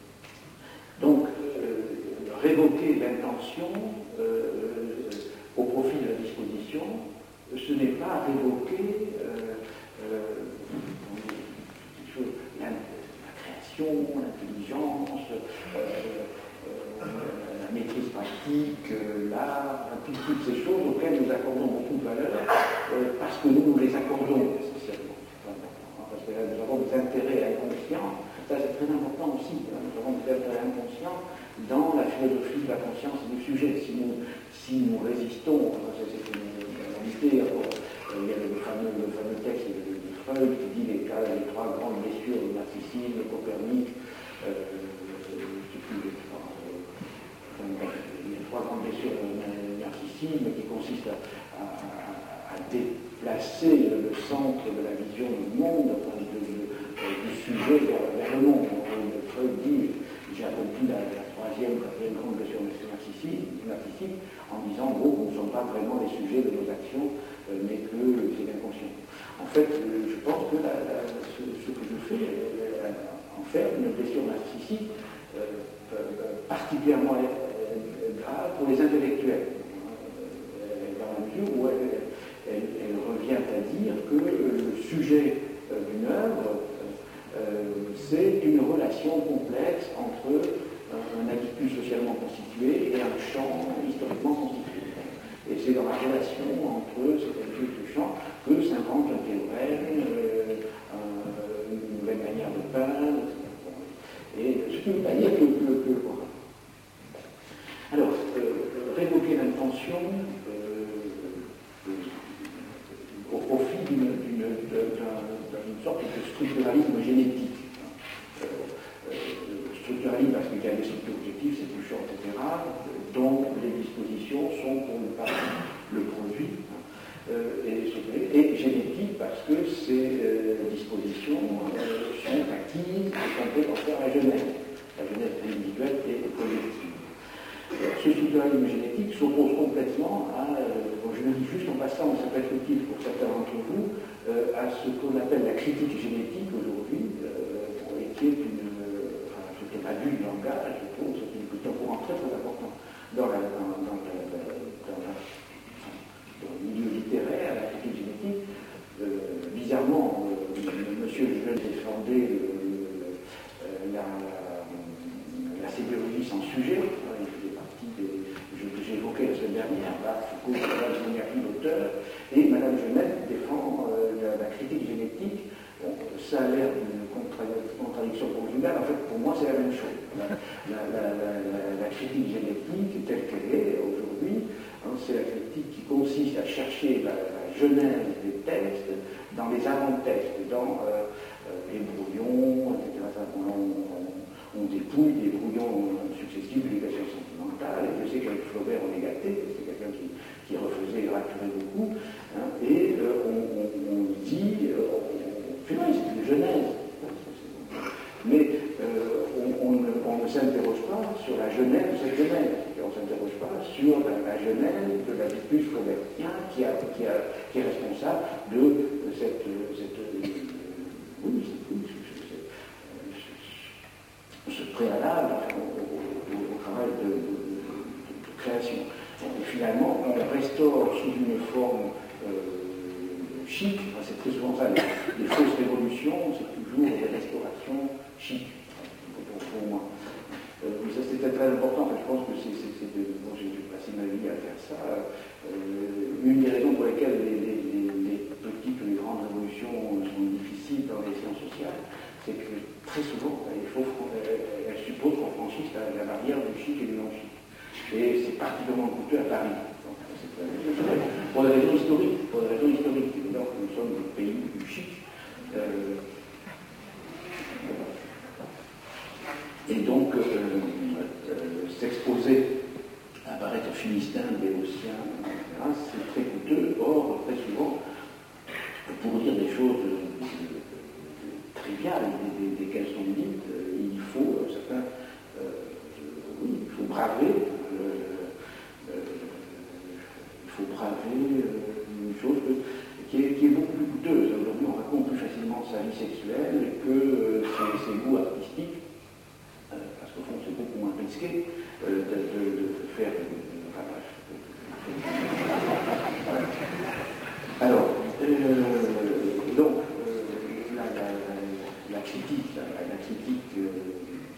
Donc, euh, révoquer l'intention euh, au profit de la disposition, ce n'est pas révoquer euh, euh, la, la création, l'intelligence, euh, euh, la maîtrise pratique, l'art, toutes, toutes ces choses auxquelles nous accordons beaucoup de valeur, euh, parce que nous, nous les accordons essentiellement. Parce que là, nous avons des intérêts inconscients, ça c'est très important aussi, hein, nous avons des intérêts inconscients dans la philosophie de la conscience et du sujet. Si nous, si nous résistons, c'est une réalité, il y a le fameux, le fameux texte de, de Freud qui dit les, les trois grandes blessures du narcissisme, de Copernic, euh, je sais plus, les trois, euh, les trois grandes blessures du narcissisme qui consistent à, à, à déplacer le centre de la vision du monde, enfin, de, de, du sujet vers, vers le monde. Freud dit, j'ai accompli la, la troisième, quatrième grande blessure narcissique, narcissique en disant, gros, nous ne sommes pas vraiment les sujets de nos actions, euh, mais que c'est l'inconscient. En fait, euh, je pense que la, la, ce, ce que je fais, euh, en faire une blessure narcissique euh, euh, particulièrement euh, grave pour les intellectuels, euh, dans la mesure où elle, elle, elle revient à dire que euh, le sujet euh, d'une œuvre, euh, c'est une relation complexe entre euh, un habitus socialement constitué et un champ historiquement constitué. Et c'est dans la relation entre cet habitus et ce champ que s'invente un théorème, euh, euh, une nouvelle manière de peindre, et cetera. Et ce qui veut pas dire que... que, que voilà. Alors, euh, révoquer l'intention euh, au profit d'une sorte de structuralisme génétique. Euh, euh, structuralisme parce qu'il y a des structures objectives, c'est du champ, et cetera, dont les dispositions sont pour une partie le produit, euh, et, et génétique parce que ces euh, dispositions euh, sont acquises et qu'on peut en faire la genèse, la genèse individuelle et collective. ce structuralisme génétique s'oppose complètement à, euh, bon, je le dis juste en passant, mais ça peut être utile pour certains d'entre vous, euh, à ce qu'on appelle la critique génétique aujourd'hui, euh, et qui est une, euh, enfin, ce qui est pas du langage, je trouve, c'est une question courante très très importante dans, la, dans, dans, la, dans, la, dans le milieu littéraire, la critique génétique. Euh, bizarrement, euh, M. Jeune défendait euh, la, la sébiologie sans sujet, il faisait partie des, je, que j'ai évoqué la semaine dernière, là, Foucault, Mme Générie, l'auteur, et Mme Genette défend euh, la, la critique génétique. Bon, ça a l'air d'une contradiction conjugale, en fait pour moi c'est la même chose. La, la, la, la, la critique génétique telle qu'elle est aujourd'hui, hein, c'est la critique qui consiste à chercher la, la genèse des textes dans les avant-textes, dans euh, euh, les brouillons, et cetera. On, on, on dépouille des brouillons successifs d'éducation sentimentale, et je sais qu'avec Flaubert on est gâté, c'est quelqu'un qui, qui refaisait et raturait beaucoup, hein, et euh, on, on, on dit, euh, finalement c'est une genèse, mais euh, on, on, ne, on ne s'interroge pas sur la genèse de cette genèse, on ne s'interroge pas sur la, la genèse de l'habitus flaubertien qui, a, qui, a, qui est responsable de cette, cette, oui, cette, ce préalable au, au, au travail de, de, de, de création. Et finalement, on restaure sous une forme euh, chic, enfin, c'est très souvent ça, les, les fausses révolutions, c'est toujours des restaurations chic, pour, pour moi. Euh, mais ça c'était très important, enfin, je pense que c'est, c'est, c'est de, bon, j'ai passé ma vie à faire ça. Euh, une des raisons pour lesquelles les, les, les, les petites ou les grandes révolutions sont difficiles dans les sciences sociales, c'est que très souvent, il faut, elle, elle suppose qu'on franchisse la, la barrière du chic et du non-chic. Et c'est particulièrement coûteux à Paris. Donc, c'est, pour des raisons historiques, pour des raisons historiques, évidemment que nous sommes le pays du chic. Euh, et donc, euh, euh, s'exposer à paraître philistin, béotien, et cetera, c'est très coûteux. Or, très souvent, pour dire des choses euh, triviales, desquelles sont dites, euh, il faut euh, certains, euh, oui, il faut braver, euh, euh, il faut braver euh, une chose que, qui, est, qui est beaucoup plus coûteuse. Aujourd'hui, on raconte plus facilement sa vie sexuelle que euh, ses, ses goûts artistiques, euh, parce qu'au fond, c'est beaucoup moins risqué euh, de, de, de faire. Euh, enfin, bref. Voilà. Alors, euh, donc. La, la, la critique, la, la critique euh,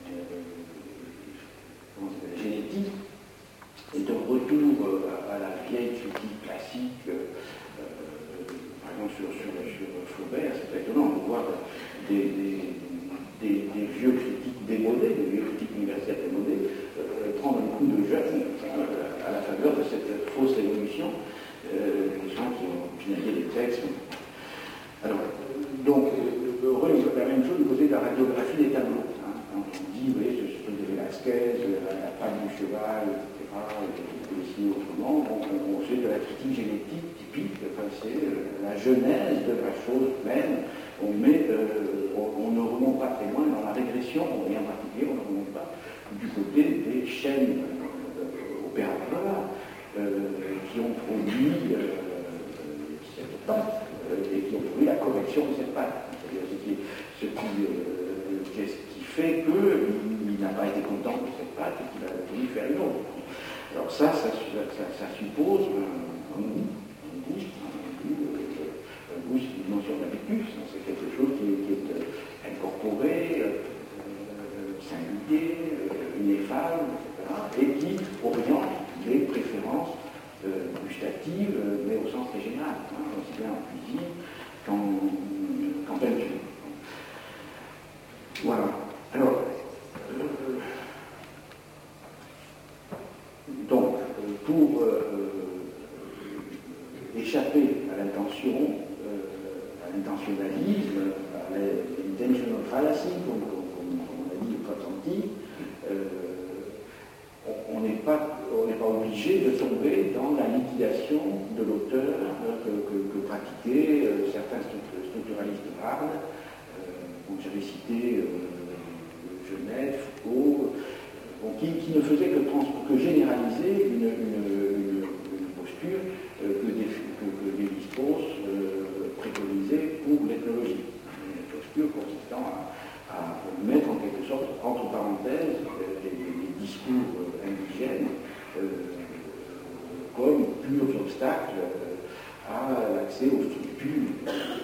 euh, génétique est un retour euh, à, à la vieille critique classique, euh, euh, par exemple sur, sur, sur Flaubert, c'est étonnant de voir des, des, des, des vieux critiques démodés, des vieux critiques universitaires démodés, euh, prendre un coup de jeune euh, à la faveur de cette fausse révolution, euh, des gens qui ont finalisé des textes. Alors, donc, heureux, la même chose du côté de la radiographie des tableaux. Hein. Quand on dit, vous voyez, ce truc de Velasquez, la patte du cheval, et cetera, et aussi autrement, on, on sait que la critique génétique typique, enfin, c'est la genèse de la chose pleine. On, met, euh, on, on ne remonte pas très loin dans la régression, et en particulier, on ne remonte pas du côté des chaînes euh, opératoires euh, qui ont produit euh, cette patte. Et qui ont trouvé la correction de cette patte. C'est-à-dire ce qui, ce qui, euh, ce qui fait qu'il n'a pas été content de cette patte et qu'il a voulu faire une autre. Alors ça, ça, ça, ça suppose un, un goût, un goût, un goût, euh, un goût, c'est une notion d'habitus, c'est quelque chose qui est, qui est euh, incorporé, euh, singulier, euh, ineffable, et cetera, et qui oriente les préférences Euh, gustative, euh, mais au sens très général, hein, aussi bien en cuisine qu'en, qu'en peinture. Voilà. Alors, euh, donc, pour euh, échapper à l'intention, euh, à l'intentionnalisme, à l'intentional fallacy, comme, comme, comme on a dit au Atlantique, euh, on n'est pas, on n'est pas obligé de tomber dans la liquidation de l'auteur euh, que, que, que pratiquaient euh, certains structuralistes rares. Euh, donc j'avais cité euh, Genette, Foucault, euh, bon, qui, qui ne faisait que, trans, que généraliser une, une, une, une posture euh, que, des, que, que Lévi-Strauss euh, préconisait pour l'ethnologie. Une posture consistant à, à mettre en quelque sorte entre parenthèses euh, les, les discours euh, indigènes euh, comme purs obstacles euh, à l'accès aux structures.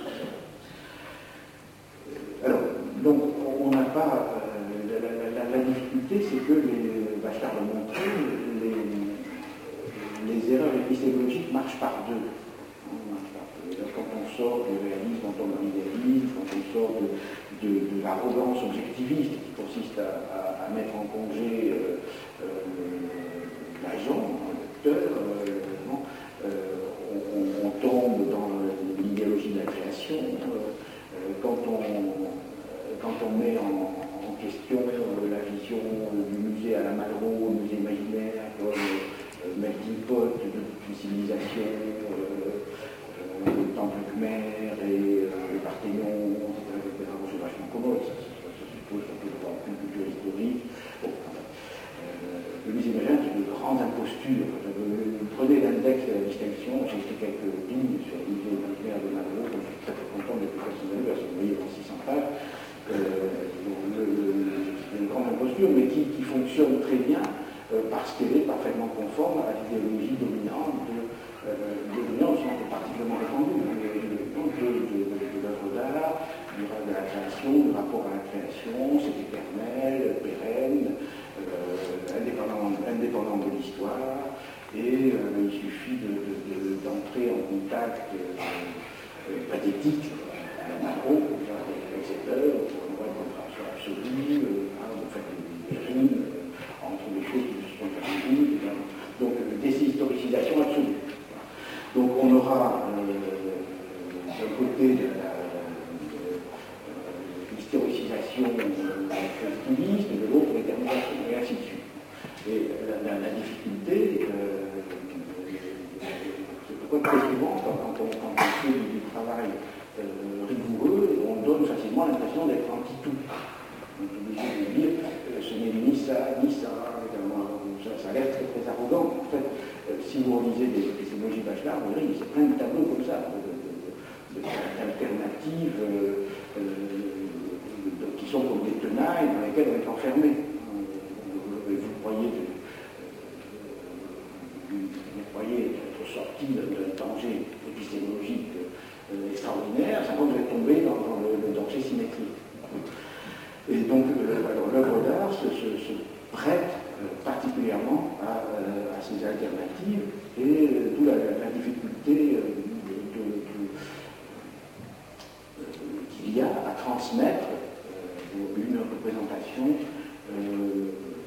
Alors, donc, on n'a pas... Euh, la, la, la, la difficulté, c'est que, les, Bachelard l'a montré, les, les erreurs épistémologiques marchent par deux. Quand on sort du réalisme, quand on est idéalisme, quand on sort de, de, de l'arrogance objectiviste qui consiste à, à, à mettre en congé euh, euh, l'agent, le lecteur, euh, non, euh, on, on tombe dans l'idéologie de la création. Euh, quand, on, quand on met en, en question la vision du musée à la Malraux, le musée imaginaire, comme euh, melting pot d'une civilisation, euh, le temple khmer et euh, le Parthénon, et cetera, et cetera. Bon, c'est vachement commode, ça, ça, ça suppose qu'on peut avoir une culture historique. Bon, euh, le musée imaginaire, c'est de grandes impostures. Vous prenez l'index de la distinction, j'ai écrit quelques lignes sur le musée imaginaire de Malraux, donc je suis très, très content d'être personnel, parce que vous voyez dans six cents pages. C'est une grande imposture, mais qui, qui fonctionne très bien euh, parce qu'elle est parfaitement conforme à l'idéologie dominante de Euh, les dominantes sont particulièrement répandues, hein, les dominantes de, de, de, de l'œuvre d'art, de la création, du rapport à la création, c'est éternel, pérenne, euh, indépendant, indépendant de l'histoire, et euh, il suffit d'entrer de, de, de, en contact euh, euh, pathétique à la Malraux, avec cette œuvre, on voit une compréhension absolue, euh, hein, en fait, des rimes euh, entre les choses qui se sont arrivées, donc euh, déshistoricisation absolue. Donc on aura euh, d'un côté de l'historicisation positiviste, de l'autre l'éternisation, et ainsi de suite. Et la, la, la difficulté, euh, c'est pourquoi très souvent, quand, quand, on, quand on fait du travail euh, rigoureux, on donne facilement l'impression d'être anti-tout. On est obligé de dire euh, ce n'est ni ça, ni ça, ça, ça a l'air très, très arrogant. En fait, euh, si vous relisez des épistémologies Bachelard, vous verrez qu'il y a plein de tableaux comme ça, d'alternatives euh, euh, qui sont comme des tenailles dans lesquelles on est enfermé. Euh, vous croyez, euh, vous croyez être sorti d'un danger épistémologique euh, extraordinaire, ça vous êtes tombé dans, dans le, le danger symétrique. Et donc, euh, l'œuvre d'art se, se, se prête euh, particulièrement à, euh, à ces alternatives, et euh, d'où la, la difficulté euh, de, de, de, euh, qu'il y a à transmettre euh, une représentation euh,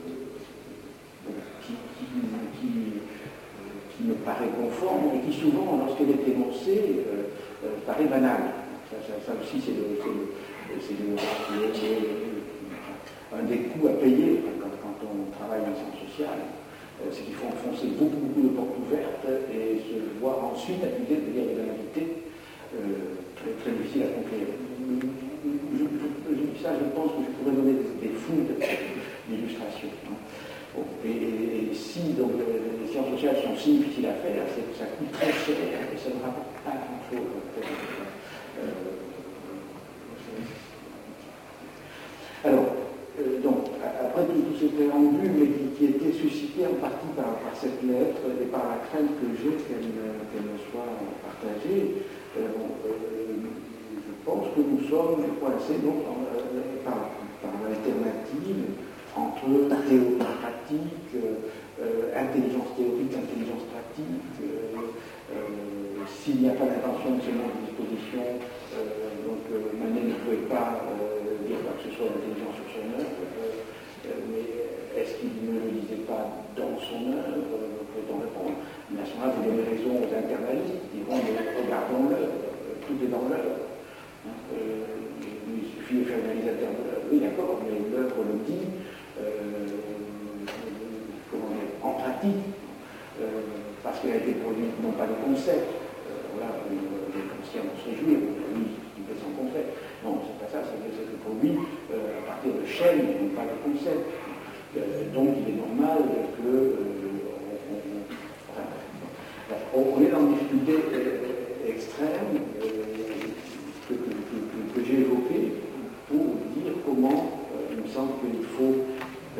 qui, qui, qui, qui me paraît conforme, et qui souvent, lorsqu'elle est énoncée, euh, euh, paraît banale. Ça, ça, ça aussi, c'est le, c'est le, le, le, un des coûts à payer quand, quand on travaille en sciences sociales, euh, c'est qu'il faut enfoncer beaucoup, beaucoup de portes ouvertes et se voir ensuite appliquer de dire des réalités euh, très, très difficiles à conquérir. Je, je, je dis ça, je pense que je pourrais donner des, des foules d'illustrations. Hein. Bon, et, et si donc, les sciences sociales sont si difficiles à faire, c'est que ça coûte très cher et ça ne rapporte pas grand-chose. Euh, Alors, euh, donc, après tout, tout ces préambules, mais qui, qui étaient suscités en partie par, par cette lettre et par la crainte que j'ai qu'elle qu'elle me soit partagée, euh, bon, euh, je pense que nous sommes coincés donc, euh, par, par l'alternative entre théorie pratique, euh, intelligence théorique, intelligence pratique. Euh, euh, S'il n'y a pas d'intention de ce genre de disposition, euh, donc euh, Manet ne pouvait pas euh, dire quoi que ce soit l'intelligence sur son œuvre, euh, mais est-ce qu'il ne le disait pas dans son œuvre? Peut-on répondre? Mais à ce moment-là, vous donnez raison aux internalistes, ils diront, mais regardons l'œuvre, tout est dans l'œuvre. Hein, euh, il suffit de faire une analyse interne de l'œuvre. Oui, d'accord, mais l'œuvre le dit, euh, comment dire, en pratique, euh, parce qu'elle a été produite non pas de concept. Euh, voilà, les conscients vont se réjouir, lui, il fait son concept. Non, c'est pas ça, c'est que c'est produit euh, à partir de chaînes et non pas de concept. donc il est normal que on, on, on est dans une difficulté extrême que, que, que, que j'ai évoquée pour dire comment il me semble qu'il faut euh,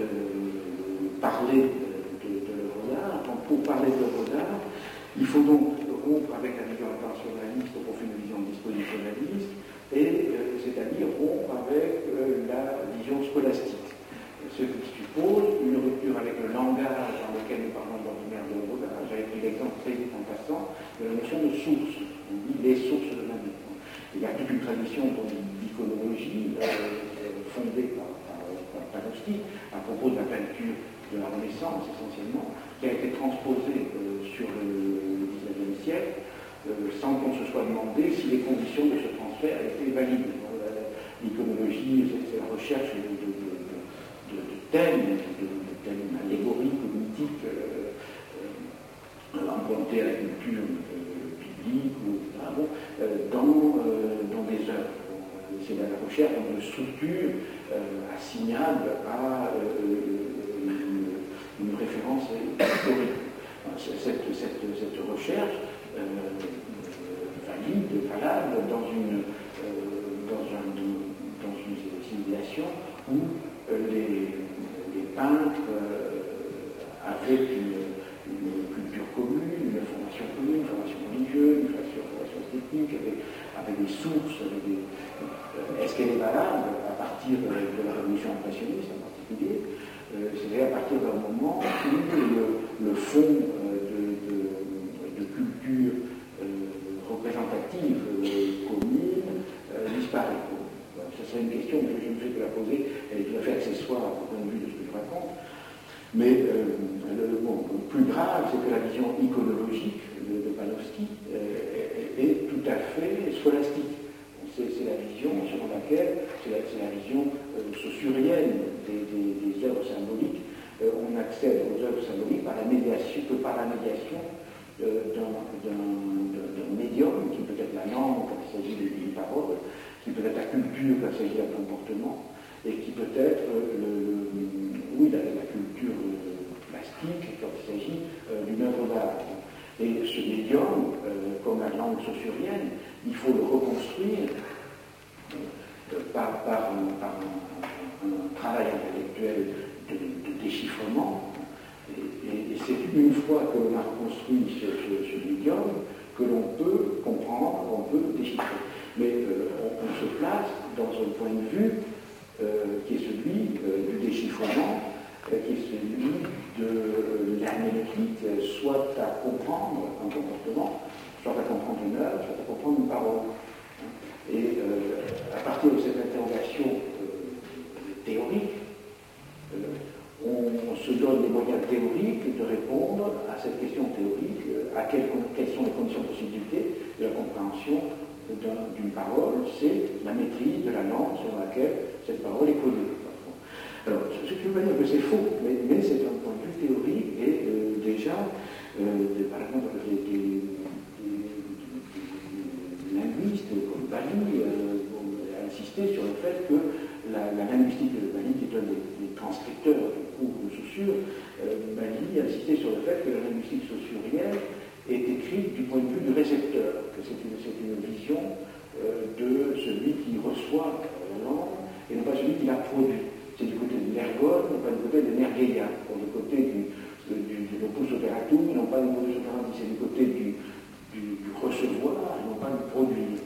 parler de, de l'œuvre d'art. Pour parler de l'œuvre d'art, il faut donc rompre avec la vision intentionnaliste au profit d'une vision dispositionnaliste, et euh, c'est-à-dire rompre avec euh, la vision scolastique. Ce qui suppose une rupture avec le langage dans lequel nous parlons d'ordinaire de l'œuvre d'art. J'avais pris l'exemple très vite en passant de la notion de source. On dit les sources de la vie. Il y a toute une tradition d'iconologie euh, fondée par, par, par Panofsky à propos de la peinture de la Renaissance essentiellement, qui a été transposée euh, sur le, le dix-neuvième siècle, euh, sans qu'on se soit demandé si les conditions de ce transfert étaient valides. L'iconologie, c'est la recherche de, de, de, de, de thèmes, de, de thèmes allégoriques ou mythiques euh, euh, empruntés à la culture euh, biblique ou ah bon, euh, dans, euh, dans des œuvres. C'est la recherche de structure euh, assignable à euh, une, une référence historique. Cette, cette, cette recherche euh, valide, valable dans une, euh, dans un, dans une civilisation où euh, les, les peintres euh, avaient une, une culture commune, une formation commune, une formation religieuse, une formation, une formation esthétique, avec, avec des sources, avec des, euh, est-ce qu'elle est valable à partir de la révolution impressionniste en particulier? euh, C'est-à-dire à partir d'un moment où le, le fond euh, de, de, de culture euh, représentative euh, commune euh, disparaît. Bon, ce serait une question que je ne fais que la poser, elle est tout à fait accessoire au point de vue de ce que je raconte. Mais euh, le, bon, le plus grave, c'est que la vision iconologique de, de Panofsky euh, est, est tout à fait scolastique. C'est, c'est la vision selon laquelle, c'est la, c'est la vision euh, saussurienne des, des, des œuvres symboliques. Euh, on accède aux œuvres symboliques par la médiation, que par la médiation euh, d'un, d'un, d'un médium, qui peut être la langue quand il s'agit des, des paroles, qui peut être la culture quand il s'agit d'un comportement, et qui peut être euh, le, le, oui, la, la culture euh, plastique quand il s'agit euh, d'une œuvre d'art. Et ce médium, euh, comme la langue saussurienne, il faut le reconstruire euh, par, par, un, par un, un travail intellectuel de, de déchiffrement. Et, et, et c'est une fois que l'on a reconstruit ce, ce, ce médium que l'on peut comprendre, on peut déchiffrer. Mais euh, on, on se place dans un point de vue euh, qui est celui euh, du déchiffrement, qui est celui de l'herméneutique, soit à comprendre un comportement, soit à comprendre une œuvre, soit à comprendre une parole. Et euh, à partir de cette interrogation euh, théorique, euh, on, on se donne les moyens théoriques de répondre à cette question théorique, euh, à quelles, quelles sont les conditions de possibilité de la compréhension d'un, d'une parole, c'est la maîtrise de la langue sur laquelle cette parole est connue. Alors, ce qui veut pas dire que c'est faux, mais, mais c'est un point de vue théorique, et euh, déjà, euh, par exemple, des, des, des, des linguistes comme Bali euh, ont insisté sur le fait que la, la linguistique de Bali, qui est un des, des transcripteurs du cours de Saussure, euh, Bali a insisté sur le fait que la linguistique saussurienne est écrite du point de vue du récepteur, que c'est une, c'est une vision euh, de celui qui reçoit la langue, et non pas celui qui la produit. C'est du côté de l'ergon, non pas du côté de l'ergeia, pour du côté du, du, du opus operatum, non pas du opus operandi, c'est du côté du, du, du recevoir, non pas du produire.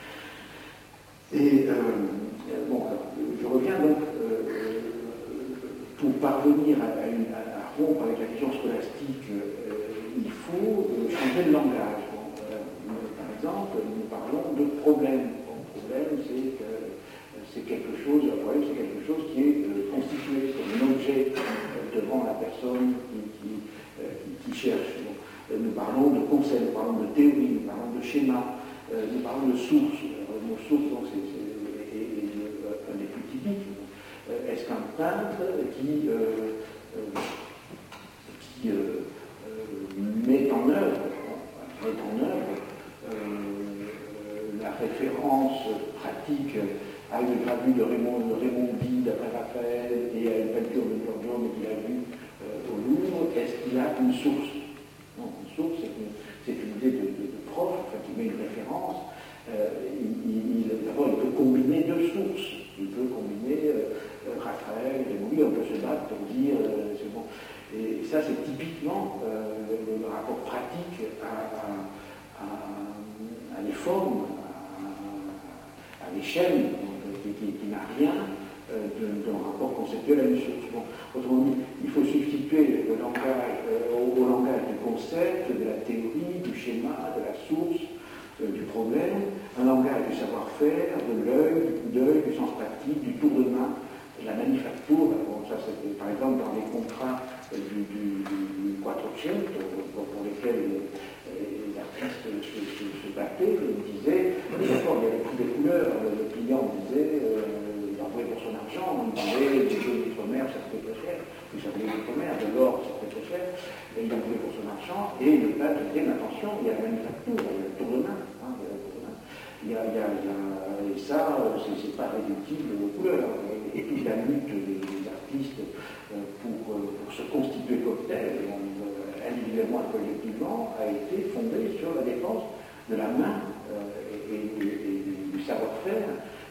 Et euh, bon, alors, je reviens donc euh, pour parvenir à, à, une, à, à rompre avec la vision scolastique, euh, il faut euh, changer de langage. Bon, euh, par exemple, nous parlons de problème. Bon, problème, c'est que c'est quelque chose, un problème, c'est quelque chose qui est euh, constitué comme un objet euh, devant la personne qui, qui, euh, qui, qui cherche. Donc, euh, nous parlons de concept, nous parlons de théorie, nous parlons de schéma, euh, nous parlons de source. Euh, le mot source, donc, c'est, c'est est, est, est un des plus typiques. Euh, est-ce qu'un peintre qui, euh, euh, qui euh, euh, met en œuvre, met en œuvre euh, la référence pratique à une gravure de Raymond, de Raymond Bille d'après Raphaël et à une peinture de Giorgione qu'il a vue euh, au Louvre, est-ce qu'il a une source? Non, une source, c'est une, c'est une idée de, de, de proche, enfin, qui met une référence. Euh, il, il, d'abord, il peut combiner deux sources. Il peut combiner euh, Raphaël et Raymond Bille, on peut se battre pour dire euh, c'est bon. Et ça, c'est typiquement euh, le, le rapport pratique à, à, à, à les formes, à, à l'échelle, qui, qui, qui n'a rien euh, d'un rapport conceptuel à une source. Bon, autrement dit, il faut substituer le langage euh, au, au langage du concept, de la théorie, du schéma, de la source, euh, du problème, un langage du savoir-faire, de l'œil, du coup d'œil, du sens pratique, du tour de main, de la manufacture. Bon, ça, c'était par exemple dans les contrats euh, du, du, du Quattrocento, pour, pour lesquels euh, les artistes se, se, se battaient, ils disaient, d'accord, il y avait tous des couleurs, le, le client disait, euh, il envoyait pour son argent, il disait, des jeux d'outre-mer, ça coûtait très cher, vous savez, l'outre-mer, de l'or, ça coûtait très cher, et il envoyait pour son argent, et le peintre disait, mais attention, il y a la manufacture, il y a le tour de main, hein, il y a le tour de main. Il y a, il y a, il y a, et ça, c'est pas réductible aux couleurs. Et, et toute la lutte des, des artistes euh, pour, euh, pour se constituer comme tel, euh, individuellement et collectivement, a été fondée sur la défense de la main euh, et, et, et, et du savoir-faire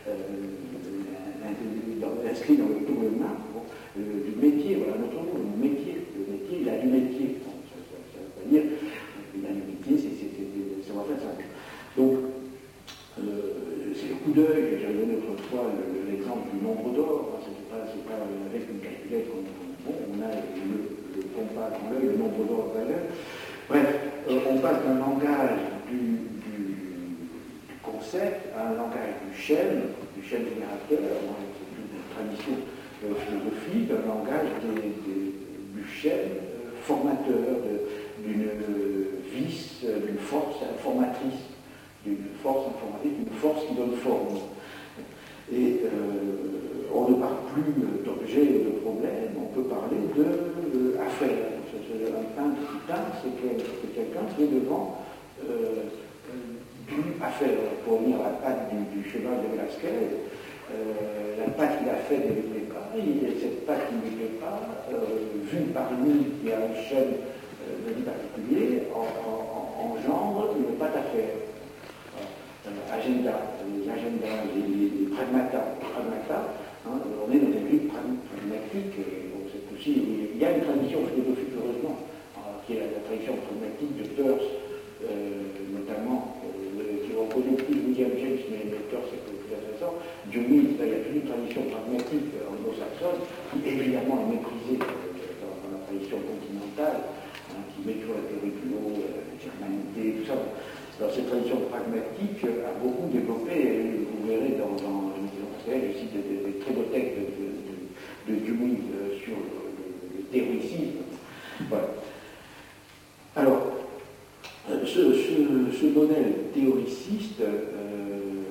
euh, inscrit dans le tour de main bon, euh, du métier. Voilà notre mot, le métier. Le métier, il a du métier. Bon, ça, ça, ça veut pas dire il a du métier, c'est le savoir-faire. Ça. Donc, Euh, c'est le coup d'œil, j'avais donné autrefois l'exemple du nombre d'or, hein, c'est pas, pas avec une calculette qu'on bon, on a le, le compas dans l'œil, le nombre d'or de valeur. Bref, euh, on passe d'un langage du, du, du concept à un langage du schème, du schème générateur, c'est une tradition euh, philosophique, un langage des, des, du schème euh, formateur, d'une euh, vis, euh, d'une force formatrice. D'une force informatique, d'une force qui donne forme. Et euh, on ne parle plus d'objet et de problème, on peut parler d'affaires. Euh, un peintre qui peint, c'est quelqu'un qui est devant euh, d'une affaire. Pour revenir à la patte du, du cheval de Velasquez, euh, la patte qu'il a faite ne lui plaît pas, et cette patte qui ne lui plaît pas, euh, vue par lui et à l'échelle euh, de vie particulier, engendre une patte à faire. Euh, agenda, les agendas, les, les, les pragmatas, les pragmatas hein, on est dans une vie pragmatique, et bon, c'est aussi, il y a une tradition philosophique, heureusement, hein, qui est la, la tradition pragmatique de Peirce, euh, notamment, euh, qui reconnaît plus William James, mais Peirce c'est plus intéressant. Dewey, il y a toute une tradition pragmatique anglo-saxonne, qui évidemment est méprisée euh, dans, dans la tradition continentale, hein, qui met toujours la théorie de l'eau, la germanité, tout ça. Alors, cette tradition pragmatique a beaucoup développé, et vous verrez dans, dans je cite des, des très beaux textes de, de, de, de Dewey euh, sur le, le, le théoricisme. Voilà. Alors, ce, ce, ce modèle théoriciste euh,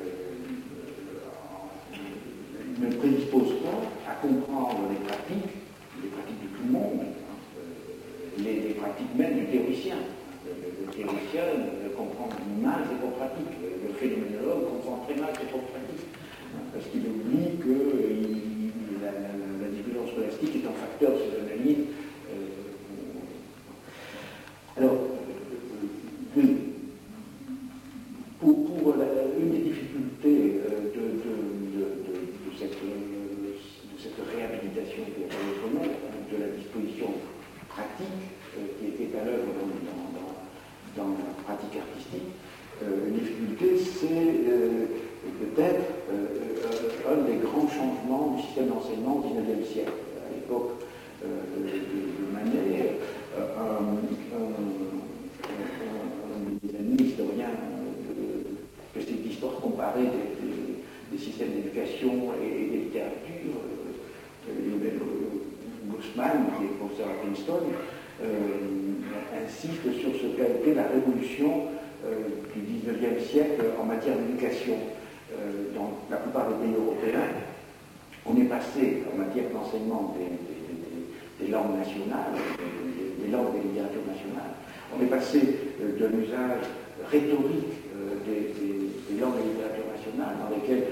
ne prédispose pas à comprendre les pratiques, les pratiques de tout le monde, hein, les, les pratiques même du théoricien. Le théoricien euh, comprend mal ses propres pratiques. Le phénoménologue comprend très mal ses propres pratiques. Hein, parce qu'il oublie que il, la, la, la diffusion scolastique est un facteur de ses analyses. Euh, alors, euh, oui, pour, pour la, une des difficultés euh, de, de, de, de, de, cette, euh, de cette réhabilitation de notre monde, de la disposition pratique euh, qui était à l'œuvre dans, dans dans la pratique artistique, euh, une difficulté, c'est euh, peut-être euh, un des grands changements du système d'enseignement au dix-neuvième siècle. À l'époque euh, de, de, de Manet, euh, un, un, un, un, un historien de, de cette histoire comparée des, des, des systèmes d'éducation et, et des littératures, euh, Lionel Guzman, qui est professeur à Princeton, Euh, insiste sur ce qu'a été la révolution euh, du dix-neuvième siècle en matière d'éducation. Euh, dans la plupart des pays européens, on est passé en matière d'enseignement des, des, des, des langues nationales, des, des langues des littératures nationales, on est passé euh, de l'usage rhétorique euh, des, des, des langues des littératures nationales dans lesquelles on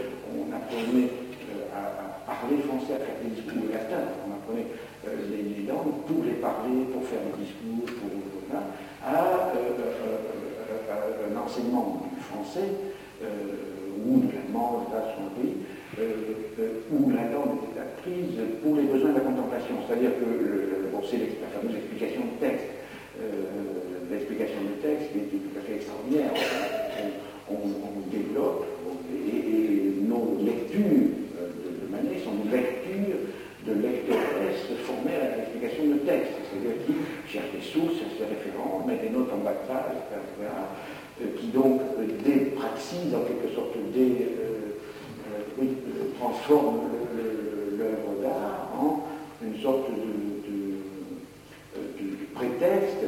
apprenait euh, à, à parler français, à faire des discours latins, on apprenait euh, les, les langues pour les parler, pour faire des discours, pour, voilà, à, euh, euh, à un enseignement du français, euh, ou de l'allemand, là, sur un pays, euh, euh, où la langue était apprise pour les besoins de la contemplation. C'est-à-dire que, le, bon, c'est la fameuse explication de texte. Euh, l'explication de texte qui est tout à fait extraordinaire. On, on, on développe, et, et nos lectures de, de Manet sont des lectures de lecteurs formés à l'explication de texte, c'est-à-dire qui cherchent des sources, cherchent des références, mettent des notes en bas de page, et cetera, euh, qui donc euh, dépraxisent, en quelque sorte, dé, euh, euh, oui, euh, transforment l'œuvre d'art en une sorte de, de, de, de prétexte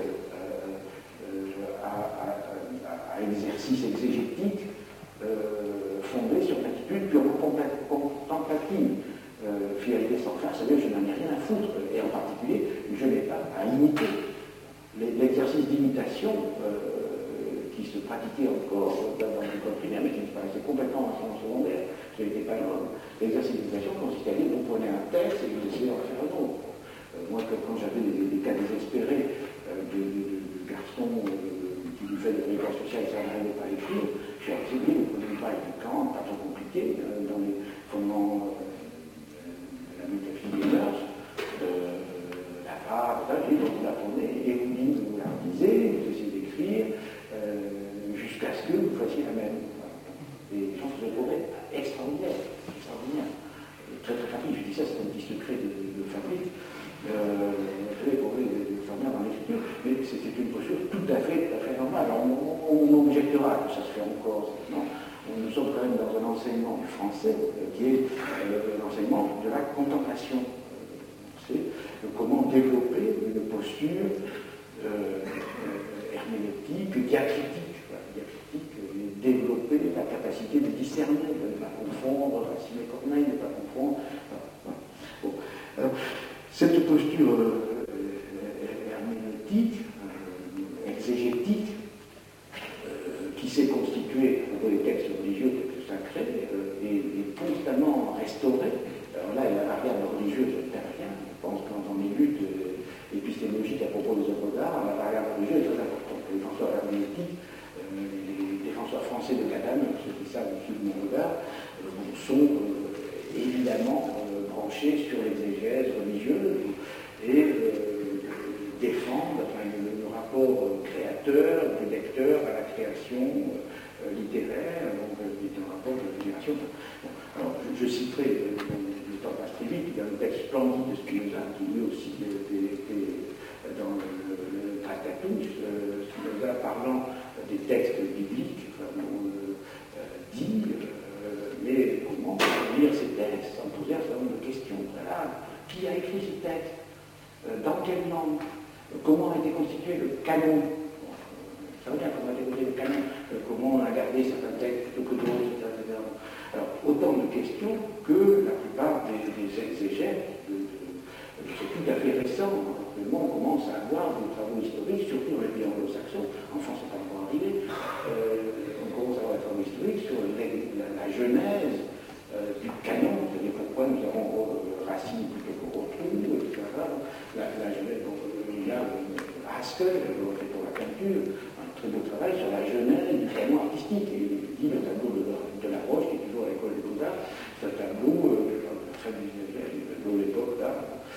À, à, à exercice exégétique euh, fondé sur une attitude purement contemplative. Euh, finalité sans fin, c'est-à-dire que je n'en ai rien à foutre, et en particulier, je n'ai pas à imiter. L'exercice d'imitation euh, qui se pratiquait encore dans l'école primaire, mais qui me paraissait complètement en secondaire, ce n'était pas l'homme. L'exercice d'imitation consistait à dire qu'on prenait un texte et vous essayez d'en faire un autre. Euh, moi, quand j'avais des, des cas désespérés euh, de, de, de garçons euh, qui du fait de l'école sociale, ça n'arrivait pas à écrire, je suis assez dit, vous prenez pas du Kant, pas trop compliqué, euh, dans les fondements euh, de la métaphysique des mœurs, euh, la part, et donc vous la prenez, et vous, dites, vous la lisez, vous essayez d'écrire, euh, jusqu'à ce que vous fassiez la même. Et les gens se trouvaient extraordinaire, extraordinaire, très très rapide. Je dis ça, c'est un petit secret de, de fabrique. Euh, je vais trouver des formules dans l'écriture, mais c'était une posture tout à fait, tout à fait normale. Alors, on, on, on objectera que ça se fait encore, non? Nous sommes quand même dans un enseignement du français euh, qui est euh, l'enseignement de la contemplation. Euh, c'est euh, comment développer une posture euh, euh, herméneutique, diacritique, voilà, diacritique, et développer la capacité de discerner, de ne pas confondre Racine et Corneille, de ne pas confondre. Voilà. Bon. Alors, cette posture euh, herméneutique, euh, exégétique, euh, qui s'est constituée pour les textes religieux, textes sacrés, euh, est, est constamment restaurée. Alors là, la variable religieuse intervient. Je pense que dans les luttes euh, épistémologiques à propos des œuvres d'art, la variable religieuse est très importante. Les défenseurs herméneutiques, euh, les défenseurs français de Cadame, ceux qui savent aussi de l'œuvre d'art, euh, sont euh, évidemment euh, branchés sur l'exégèse religieuse et euh, défendent enfin, le, le rapport créateur du lecteur à la création euh, littéraire, donc euh, qui est un rapport de génération. Bon, alors, je, je citerai, euh, le temps passe très vite, il y a un texte splendide de Spinoza qui lui aussi était dans le, le, le Tractatus, euh, Spinoza parlant des textes bibliques, enfin, on euh, dit euh, mais comment lire ces textes sans poser un certain nombre de questions préalables. Qui a écrit ces textes? euh, Dans quelle langue? euh, Comment a été constitué le canon? Bon, ça veut dire comment a été constitué le canon, euh, comment on a gardé certains textes plutôt que d'autres, et cetera. Alors, autant de questions que la plupart des, des exégètes de, de, de, c'est tout à fait récent. Actuellement, on commence à avoir des travaux historiques, surtout dans les pays anglo-saxons. En France, c'est pas encore arrivé. Euh, on commence à avoir des travaux historiques sur les, la, la genèse euh, du canon, c'est-à-dire pourquoi nous avons euh, Racine plutôt que Rotrou, et cetera. La, la genèse, donc, il y a Haskell, fait pour la peinture, un très beau travail sur la genèse du canon artistique. Et il dit le tableau de, de la Roche, qui est toujours à l'école des Beaux-Arts, c'est un tableau euh, très de l'époque là,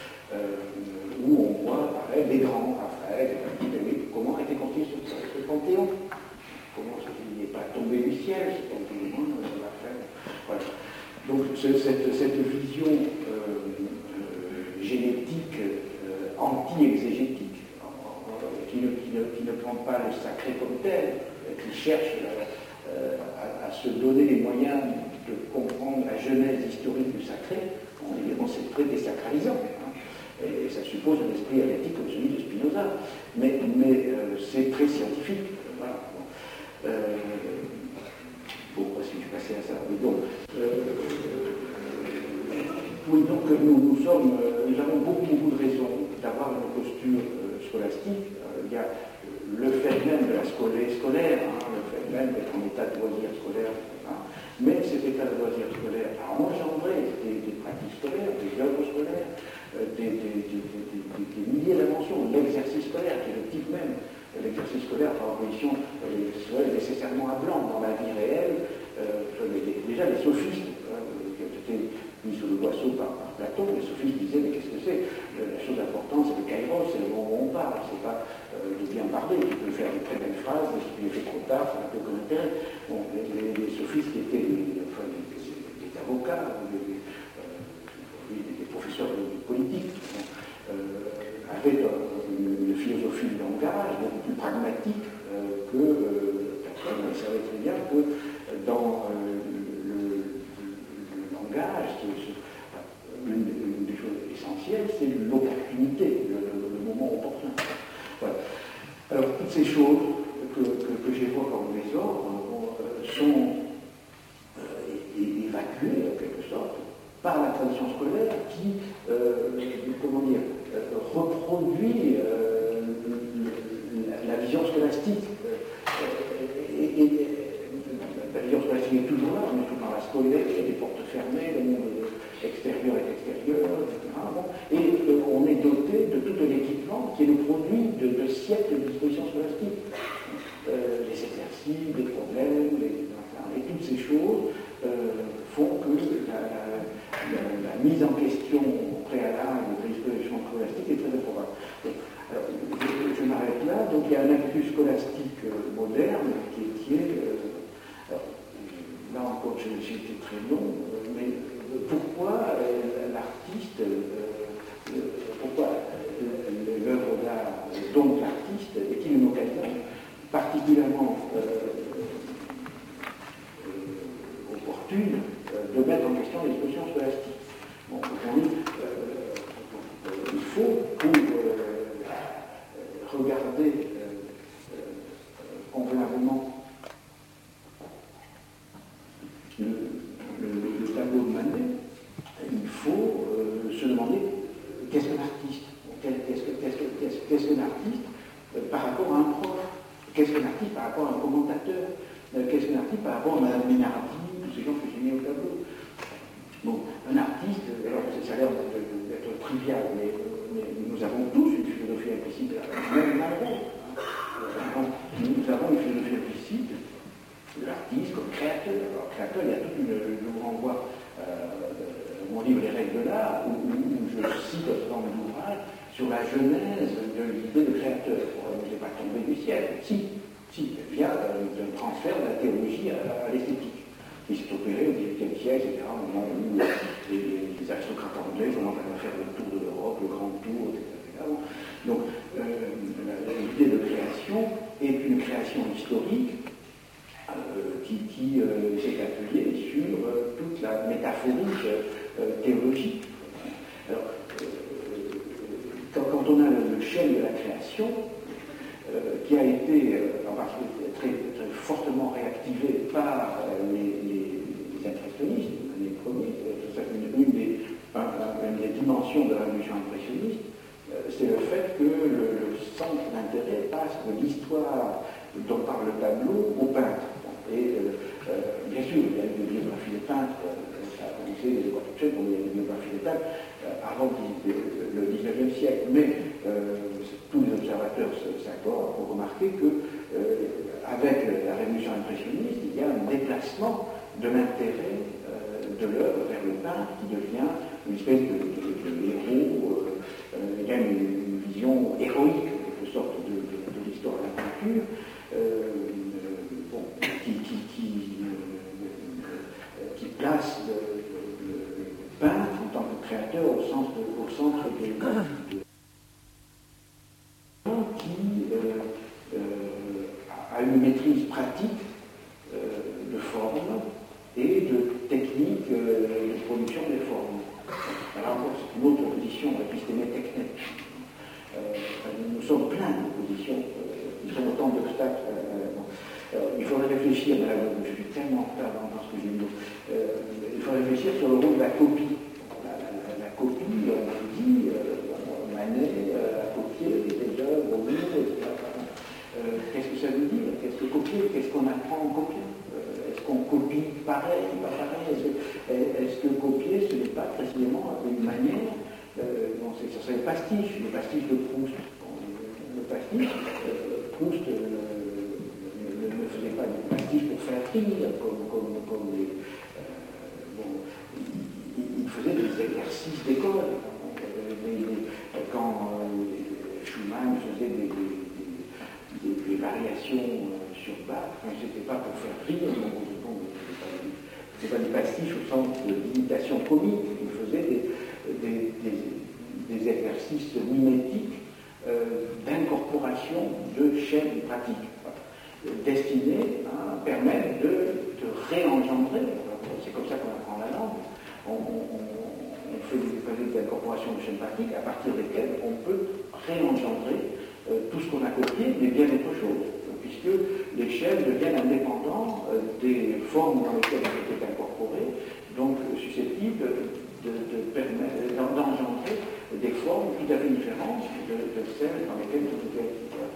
euh, où on voit pareil, les grands, Raphaël, et comment a été construit ce, ce panthéon. Comment il n'est pas tombé du ciel, ce panthéon, Raphaël. Voilà. Donc ce, cette, cette vision euh, euh, génétique euh, anti-exégétique, euh, qui, qui, qui ne prend pas le sacré comme tel, euh, qui cherche euh, à, à se donner les moyens de comprendre la genèse historique du sacré, bon, évidemment c'est très désacralisant. Hein, et ça suppose un esprit hermétique comme celui de Spinoza. Mais, mais euh, c'est très scientifique. Voilà. Euh, Pourquoi si je passais à ça? Mais donc, euh, oui, donc nous, nous, sommes, nous avons beaucoup, beaucoup de raisons d'avoir une posture euh, scolastique. Euh, il y a le fait même de la scolaire, scolaire hein, le fait même d'être en état de loisir scolaire, hein, Mais cet état de loisir scolaire a engendré des, des pratiques scolaires, des œuvres scolaires, euh, des, des, des, des, des, des milliers d'inventions, l'exercice scolaire, qui est le type même. L'exercice scolaire par opposition euh, nécessairement à blanc dans la vie réelle. Euh, les, les, déjà les sophistes, hein, qui ont été mis sous le boisseau par, par Platon, les sophistes disaient mais qu'est-ce que c'est? euh, La chose importante c'est le kairos, c'est le moment où on parle, c'est pas euh, de bien parler. Tu peux faire de très belles phrases, mais si tu les fais trop tard, ça n'a peu aucun intérêt. Bon, les, les, les sophistes qui étaient les, enfin, les, les, les avocats, les, euh, les professeurs de, de politique, euh, avaient une, une philosophie du langage beaucoup plus pragmatique euh, que euh, personne. Ils savaient très bien que euh, dans euh, le, le, le langage, c'est, c'est, une, une des choses essentielles, c'est l'opportunité, le, le, le moment opportun. Voilà. Alors, toutes ces choses que, que, que j'évoque en désordre euh, sont euh, évacuées, en quelque sorte, par la tradition scolaire qui, euh, comment dire, euh, reproduit euh, la, la vision scolastique. Euh, et, et, la vision scolastique est toujours là, on est tout dans la scolarité, les portes fermées, le monde extérieur est extérieur, et cetera. Bon. Et euh, on est doté de tout l'équipement qui est le produit de, de siècles de dispositions scolastiques. Euh, les exercices, les problèmes, les, enfin, et toutes ces choses euh, font que la, la, la, la mise en question préalable de l'exposition scolastique est très improbable. Alors, je, je m'arrête là. Donc, il y a un actus scolastique euh, moderne qui, qui est. Euh, alors, là encore, j'ai, j'ai été très long, euh, mais euh, pourquoi euh, l'artiste, euh, euh, pourquoi euh, l'œuvre d'art, donc l'artiste, est-il une occasion particulièrement euh, euh, opportune euh, de mettre en question l'exposition scolastique. Bon, aujourd'hui, euh, euh, il faut, pour euh, regarder euh, euh, convenablement le, le, le tableau de Manet, il faut euh, se demander euh, qu'est-ce qu'un artiste, qu'est-ce, que, qu'est-ce, que, qu'est-ce, qu'est-ce qu'un artiste euh, par rapport à un prof. Qu'est-ce qu'un artiste par rapport à un commentateur? Qu'est-ce qu'un artiste par rapport à Madame Ménardi, tous ces gens que j'ai mis au tableau? Bon, un artiste, alors ça a l'air d'être trivial, mais, mais nous avons tous une philosophie implicite, même Malraux. Hein. Nous avons une philosophie implicite de l'artiste comme créateur. Alors, créateur, il y a toute une. Je vous renvoie euh, mon livre Les règles de l'art, où, où je cite un certain nombre d'ouvrages sur la genèse de l'idée de créateur. Elle n'est pas tombée du ciel. Si, si, elle vient d'un transfert de la théologie à, à l'esthétique, qui s'est opéré au dix-huitième siècle, et cetera, au moment où les, les aristocrates anglais commencent à faire le tour de l'Europe, le grand tour, et cetera. Donc, euh, l'idée de création est une création historique euh, qui, qui euh, s'est appuyée sur euh, toute la métaphorique euh, théologique. Alors, Quand, quand on a le, le chêne de la création, euh, qui a été euh, en particulier très, très fortement réactivé par euh, les, les, les impressionnistes, les premiers, c'est une, une, des, un, une des dimensions de la révolution impressionniste, euh, c'est le fait que le, le centre d'intérêt passe de l'histoire dont parle le tableau au peintre. Et euh, euh, bien sûr, il y a eu des biographies de peintres, euh, ça a commencé, les époques il y a eu des biographies de peintres euh, avant le dix-neuvième siècle, mais euh, tous les observateurs s'accordent pour remarquer que euh, avec la révolution impressionniste, il y a un déplacement de l'intérêt euh, de l'œuvre vers le peintre qui devient une espèce de, de, de héros. Euh, il y a une, une vision héroïque, en quelque sorte, de, de, de l'histoire de la peinture. Euh, Bon, qui, qui, qui, euh, qui place le, le, le peintre en tant que créateur au centre, au centre de, de, de qui euh, euh, a une maîtrise pratique euh, de forme et de technique euh, de production des formes. Alors c'est une autre opposition épistémé-technique. Euh, nous sommes pleins d'oppositions euh, qui sont autant d'obstacles. Euh, Alors, il faudrait réfléchir, mais là, je suis tellement en retard dans ce que j'ai dit, euh, il faut réfléchir sur le rôle de la copie. La, la, la copie, on vous dit, euh, Manet euh, a copié des œuvres au mur, et cetera. Euh, qu'est-ce que ça veut dire? Qu'est-ce que copier? Qu'est-ce qu'on apprend en copiant? euh, Est-ce qu'on copie par pareil, pas pareil. Est-ce que, est-ce que copier, ce n'est pas précisément une manière, euh, bon, ce serait le pastiche, le pastiche de Proust. Bon, le, le pastiche, euh, Proust euh, ne, ne faisait pas du pastiche pour faire rire, comme, comme, comme les... Euh, bon, il, il faisait des exercices d'école. Quand euh, Schumann faisait des, des, des, des variations euh, sur Bach, enfin, c'était pas pour faire rire, non, non, c'est pas des pastiches au sens d'imitation comique, il faisait des, des, des, des exercices mimétiques euh, d'incorporation de chaînes pratiques, euh, destinés à permettre de, de réengendrer, c'est comme ça qu'on apprend la langue, on, on, on on fait des incorporations de chaînes pratiques à partir desquelles on peut réengendrer euh, tout ce qu'on a copié, mais bien autre chose, puisque les chaînes deviennent indépendants euh, des formes dans lesquelles elles étaient incorporées, donc susceptibles de, de permettre d'engendrer des formes tout à fait différentes de, de celles dans lesquelles elles étaient actives.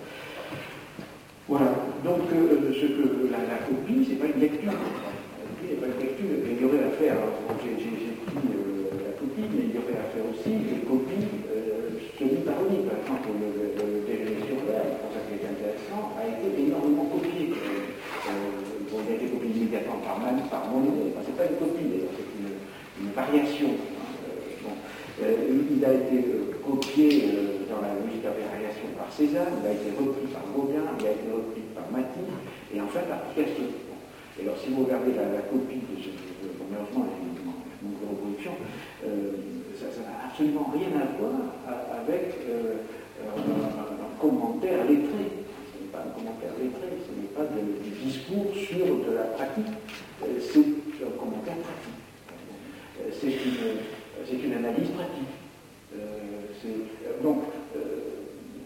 Voilà, donc euh, ce que la, la copie, c'est pas une lecture. La copie n'est pas une lecture, et il y aurait à faire, alors, j'ai, j'ai, j'ai pris euh, mais il y aurait à faire aussi des copies euh, semi-parodiques. Par exemple, le, le, le déjeuner sur l'air, pour ça qui est intéressant, a été énormément copié. Euh, bon, il a été copié immédiatement par Man, par Monet. Enfin, c'est pas une copie, d'ailleurs, c'est une, une variation. Euh, bon. euh, il a été euh, copié euh, dans la logique de la variation par Cézanne, il a été repris par Gauguin, il a été repris par Maty, et enfin par Picasso. Bon. Et alors, si vous regardez la, la copie de ce bon, malheureusement, de reproduction, euh, ça n'a absolument rien à voir avec euh, un, un commentaire lettré. Ce n'est pas un commentaire lettré, ce n'est pas de, du discours sur de la pratique, euh, c'est un commentaire pratique. Euh, c'est, une, c'est une analyse pratique. Euh, c'est, euh, donc, euh,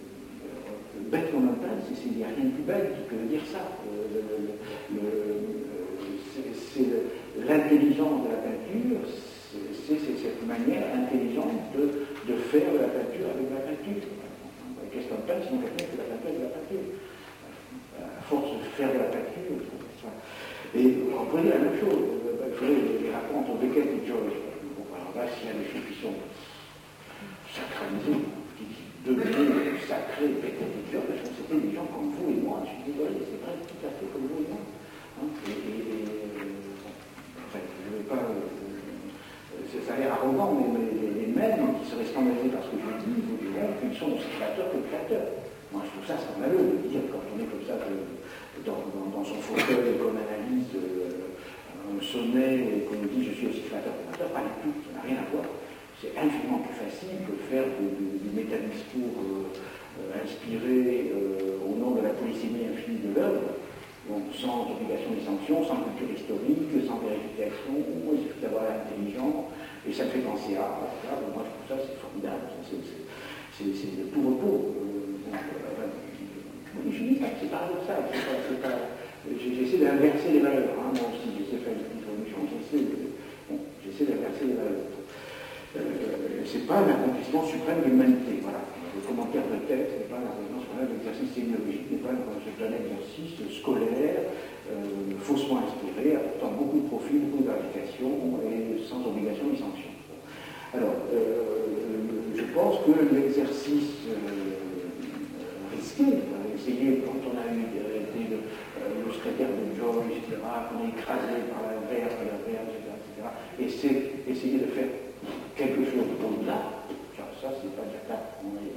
bête comme un peintre, il n'y a rien de plus bête que de dire ça. Euh, le, le, le, c'est, c'est l'intelligence de la peinture, c'est, c'est cette manière intelligente de, de faire de la peinture avec la peinture. Qu'est-ce qu'on peint sinon quelqu'un fait de la peinture avec la peinture? À force de faire de la peinture, et on pourrait dire la même chose. Il faudrait les raconter au Beckett et Joyce. Bon, alors là, s'il y a des choses qui sont sacralisées, qui deviennent sacrées, Beckett et Joyce, c'était des gens comme vous et moi. Je suis désolé, c'est pas tout à fait comme vous et moi. Hein, et, et, et, enfin, je ne vais pas. Euh, ça a l'air arrogant, mais les, les mêmes qui seraient scandalisés par ce que je dis, vous diront qu'ils sont aussi créateurs que créateurs. Moi, je trouve ça scandaleux de dire, quand on est comme ça de, dans, dans, dans son fauteuil et qu'on analyse euh, un sonnet et qu'on nous dit je suis aussi créateur que créateur, pas du tout, ça n'a rien à voir. C'est infiniment plus facile que de faire du, du, du métadiscours euh, euh, inspiré euh, au nom de la polysémie infinie de l'œuvre. Donc sans obligation de sanction, sans culture historique, sans vérification, il suffit d'avoir l'intelligence, et ça me fait penser à, là, moi je trouve ça c'est formidable, c'est, c'est, c'est, c'est de tout repos. Euh, donc, euh, oui, je dis ça, c'est paradoxal, c'est pas, c'est pas, j'essaie d'inverser les valeurs, hein, moi aussi j'essaie de faire une révolution, j'essaie, de, bon, j'essaie d'inverser les valeurs. Euh, c'est pas l'accomplissement suprême de l'humanité, voilà. Le commentaire de texte n'est pas la réponse suprême de l'exercice sémiologique, n'est pas un exercice scolaire, euh, faussement inspiré, apportant beaucoup de profit, beaucoup de vérification et sans obligation ni sanction. Alors, euh, je pense que l'exercice euh, risqué, essayer, quand on a eu été le, euh, le secrétaire de Joyce, et cetera, qu'on est écrasé par la verve, la verve, et cetera, et cetera, et c'est essayer de faire quelque chose au-delà, ça c'est pas de la table, on est,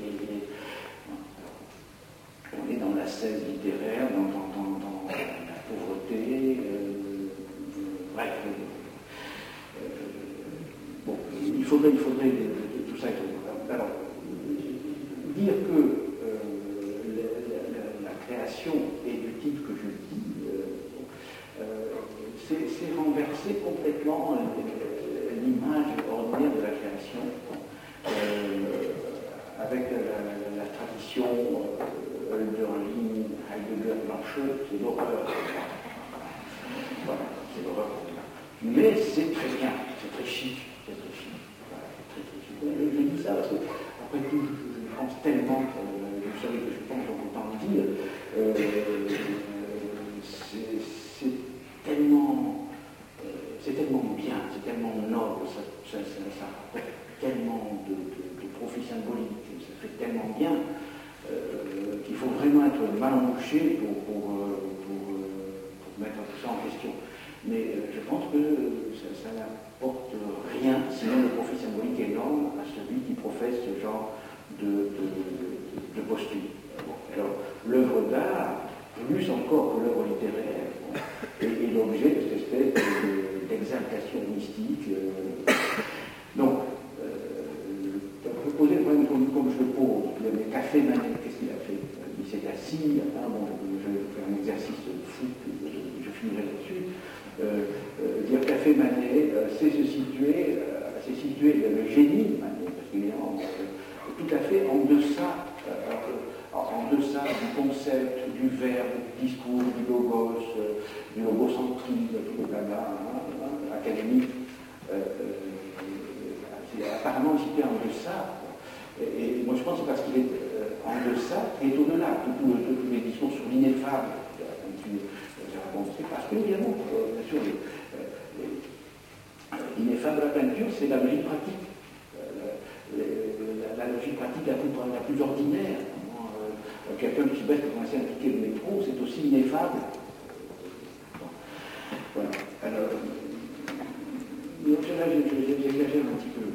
on est dans la scène littéraire, dans, dans, dans, dans la pauvreté, euh, bref. Euh, bon, il faudrait, il faudrait de, de, de tout ça. Alors, dire que euh, la, la, la création est du type que je dis, euh, euh, c'est, c'est renverser complètement euh, l'image ordinaire de la création, euh, avec la, la, la tradition euh, Hölderlin, Heidegger, Blanchot, c'est l'horreur. Voilà, c'est l'horreur. Mais c'est très bien, c'est très chic, c'est très chic. Voilà, très, très chic. Je, je dis ça parce que, après tout, je, je pense tellement, euh, vous savez que je pense donc autant le dire, euh, c'est, c'est tellement. Euh, vraiment être mal embouché pour, pour, pour, pour mettre tout ça en question. Mais je pense que ça, ça n'apporte rien, sinon le profit symbolique énorme à celui qui professe ce genre de, de, de, de posture. Bon, alors, l'œuvre d'art, plus encore que l'œuvre littéraire, bon, est, est l'objet de cette espèce d'exaltation mystique. Euh, donc, euh, on peut poser le problème comme, comme je le pose. Le Café Manet, qu'est-ce qu'il a fait? Il s'est assis, hein, bon, je vais faire un exercice fou, je, je finirai là-dessus. Euh, euh, dire Café Manet, euh, c'est se situer, euh, c'est situer le génie Manet, parce qu'il est en, euh, tout à fait en deçà, euh, en deçà du concept, du verbe, du discours, du logos, euh, du logocentrisme, tout le blabla hein, hein, académique. Euh, euh, c'est apparemment situé en deçà. Et, et moi je pense que c'est parce qu'il est euh, en deçà qu'il est au-delà de tous tout, les discours sur l'ineffable. C'est parce que, évidemment, euh, bien sûr, l'ineffable de la peinture, c'est la logique pratique. Euh, la, la logique pratique la plus, la plus ordinaire. Euh, Quelqu'un qui se baisse pour commencer à piquer le métro, c'est aussi ineffable. Bon. Voilà. Alors, là, j'exagère un petit peu.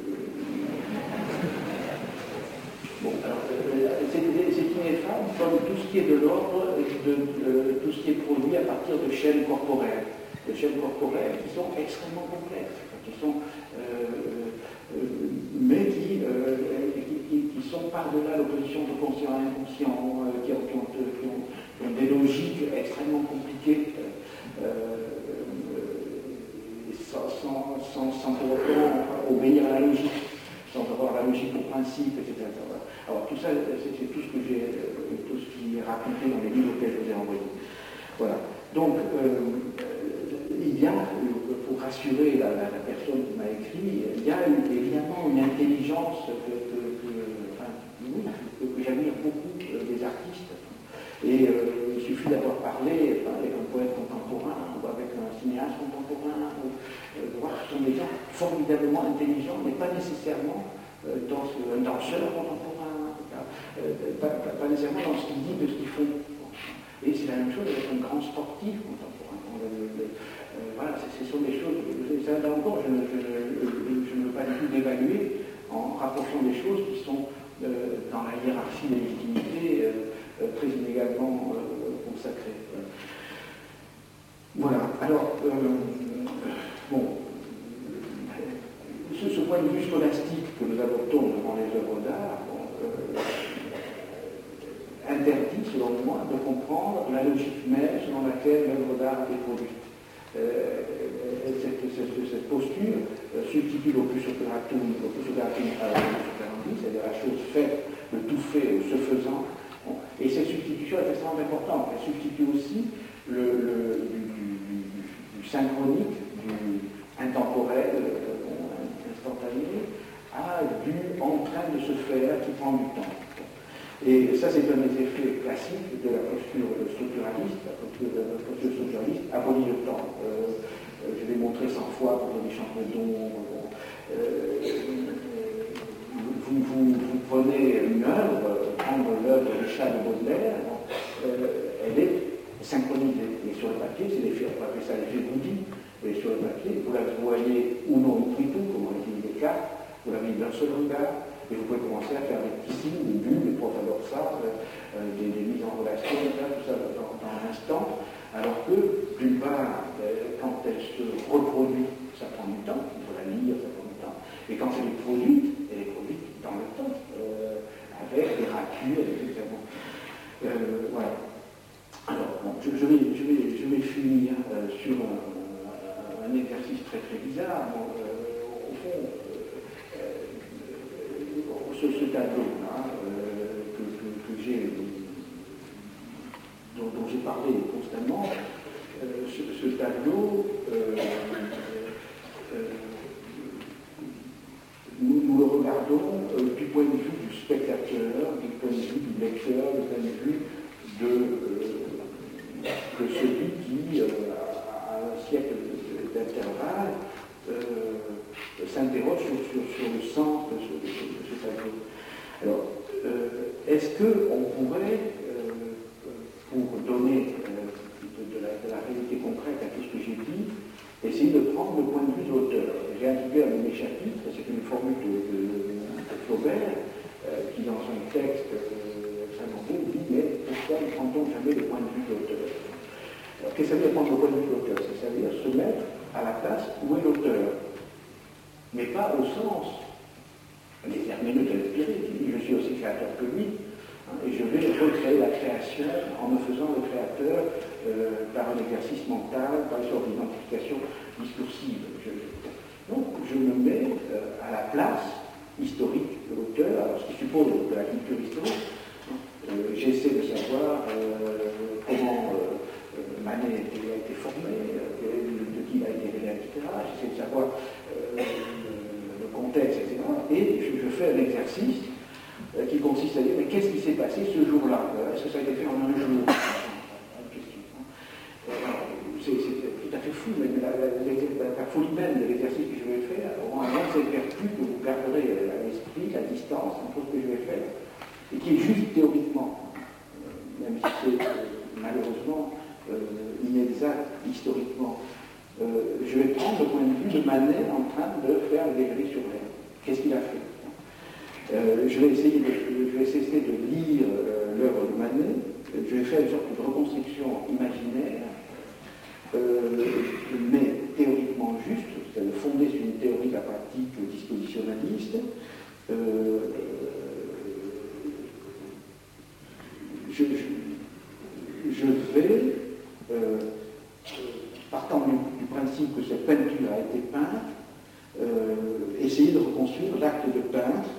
Bon, alors, c'est ineffable comme tout ce qui est de l'ordre de, de tout ce qui est produit à partir de chaînes corporelles, de chaînes corporelles qui sont extrêmement complexes, qui sont, euh, euh, mais qui, euh, qui, qui, qui sont par-delà l'opposition de conscient à inconscient, euh, qui, ont, qui, ont, qui, ont, qui ont des logiques extrêmement compliquées, euh, sans, sans, sans, sans pour autant obéir à la logique, sans avoir la logique au principe, et cetera. Alors tout ça, c'est tout ce que j'ai, tout ce qui est raconté dans les livres auxquels je vous ai envoyés. Voilà. Donc, euh, il y a, pour rassurer la, la, la personne qui m'a écrit, il y a évidemment une intelligence que, que, que, enfin, oui, que, que j'admire beaucoup des artistes. Et euh, il suffit d'avoir parlé enfin, avec un poète contemporain ou avec un cinéaste contemporain, ou, euh, voir que ce sont des gens formidablement intelligents, mais pas nécessairement euh, dans ce, un danseur contemporain, euh, pas, pas, pas nécessairement dans ce qu'ils disent, de ce qu'ils font. Et c'est la même chose avec un grand sportif contemporain. Le, le, euh, voilà, ce sont des choses, ça là encore, je, je, je, je ne veux pas du tout d'évaluer en rapprochant des choses qui sont euh, dans la hiérarchie des légitimités euh, euh, très inégalement euh, consacrées. Voilà, alors, euh, bon, ce, ce point de vue scolastique que nous adoptons devant les œuvres d'art, bon, euh, interdit, selon moi, de comprendre la logique même selon laquelle l'œuvre d'art est produite. Euh, cette, cette, cette posture euh, substitue l'opus operatum, l'opus operatum à l'opus operandi, c'est-à-dire la chose faite, le tout fait, le se faisant. Bon. Et cette substitution est extrêmement importante. Elle substitue aussi le, le, du, du, du, du synchronique, du intemporel, euh, instantané, à du en train de se faire qui prend du temps. Et ça, c'est un des effets classiques de la posture structuraliste. La posture, la posture structuraliste abolit le temps. Euh, je l'ai montré cent fois pour les Champedon. Bon. Euh, vous, vous, vous prenez une œuvre, prendre l'œuvre du chat de Baudelaire, bon, euh, elle est synchronisée. Et sur le papier, c'est l'effet, on va appeler ça l'effet Boudy. Et sur le papier, vous la voyez ou non in tritu, comme on dit Descartes, vous la voyez d'un seul regard. Et vous pouvez commencer à faire des petits signes, des bulles, des profs adorent ça, euh, des, des mises en relation, tout ça dans, dans l'instant. Alors que, d'une part, euh, quand elle se reproduit, ça prend du temps, il faut la lire, ça prend du temps. Et quand elle est produite, elle est produite dans le temps, euh, avec des racures, et cetera. Euh, voilà. Alors, bon, je, je, vais, je, vais, je vais finir euh, sur un, un exercice très très bizarre. Bon, euh, au fond, Ce, ce tableau-là, euh, que, que, que j'ai, dont, dont j'ai parlé constamment, euh, ce, ce tableau, euh, euh, nous, nous le regardons euh, du point de vue du spectateur, du point de vue du lecteur, du point de vue de, euh, de celui qui, euh, à un siècle d'intervalle, euh, s'interroge sur, sur, sur le sens de ce, de ce, de ce tableau. Alors, euh, est-ce qu'on pourrait, euh, chapitre, c'est une formule de, de, de Flaubert, euh, qui dans un texte euh, extrêmement beau dit, mais pourquoi ne prend-on jamais le point de vue de l'auteur? Alors, qu'est-ce que ça veut dire prendre le point de vue de l'auteur? Ça veut dire se mettre à la place où est l'auteur, mais pas au sens des herméneutes inspirés, qui dit je suis aussi créateur que lui, hein, et je vais recréer la création en me faisant le créateur euh, par un exercice mental, par une sorte d'identification discursive. Je, donc je me mets euh, à la place historique de l'auteur, alors ce qui suppose de la culture historique. Euh, j'essaie de savoir euh, comment euh, Manet a été formé, euh, de qui il a été révélé, et cetera. J'essaie de savoir euh, le, le contexte, et cetera. Et je, je fais un exercice euh, qui consiste à dire, mais qu'est-ce qui s'est passé ce jour-là? Est-ce que ça a été fait en un jour? C'est tout à fait fou, mais la, la, la, la folie même de l'exercice que je vais faire aura un grand vertu que vous garderez à l'esprit, la distance entre ce que je vais faire, et qui est juste théoriquement, euh, même si c'est euh, malheureusement euh, inexact historiquement. Euh, je vais prendre le point de vue de Manet en train de faire le déjeuner sur l'air. Qu'est-ce qu'il a fait? euh, je, vais essayer de, je vais essayer de lire euh, l'œuvre de Manet. Je vais faire une sorte de reconstruction imaginaire, Euh, mais théoriquement juste, c'est-à-dire fondée sur une théorie de la pratique dispositionnaliste. Euh, je, je, je vais, euh, partant du, du principe que cette peinture a été peinte, euh, essayer de reconstruire l'acte de peintre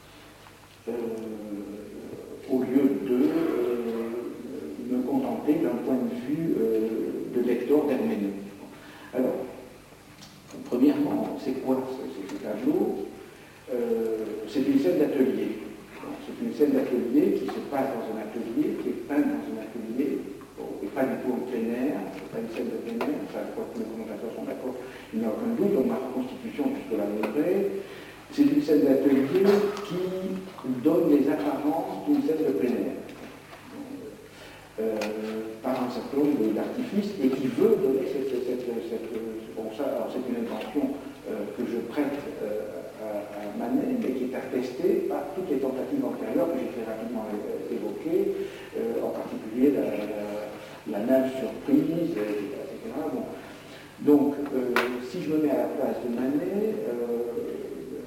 euh, au lieu de euh, me contenter d'un point de vue euh, de lecteur d'herméneutique. Alors, premièrement, c'est quoi ce, ce tableau? euh, C'est une scène d'atelier. C'est une scène d'atelier qui se passe dans un atelier, qui est peinte dans un atelier, bon, et pas du tout en plein air, c'est pas une scène de plein air, enfin, je crois que les commentateurs sont d'accord, il n'y a aucun doute, donc ma reconstitution puisque la montrer, c'est une scène d'atelier qui donne les apparences d'une scène de plein air. Euh, par un certain nombre d'artifices et qui veut donner cette, cette, cette, cette bon ça, c'est une invention euh, que je prête euh, à, à Manet, mais qui est attestée par toutes les tentatives antérieures que j'ai très rapidement euh, évoquées, euh, en particulier la, la, la même surprise, et cetera. Bon. Donc, euh, si je me mets à la place de Manet, euh,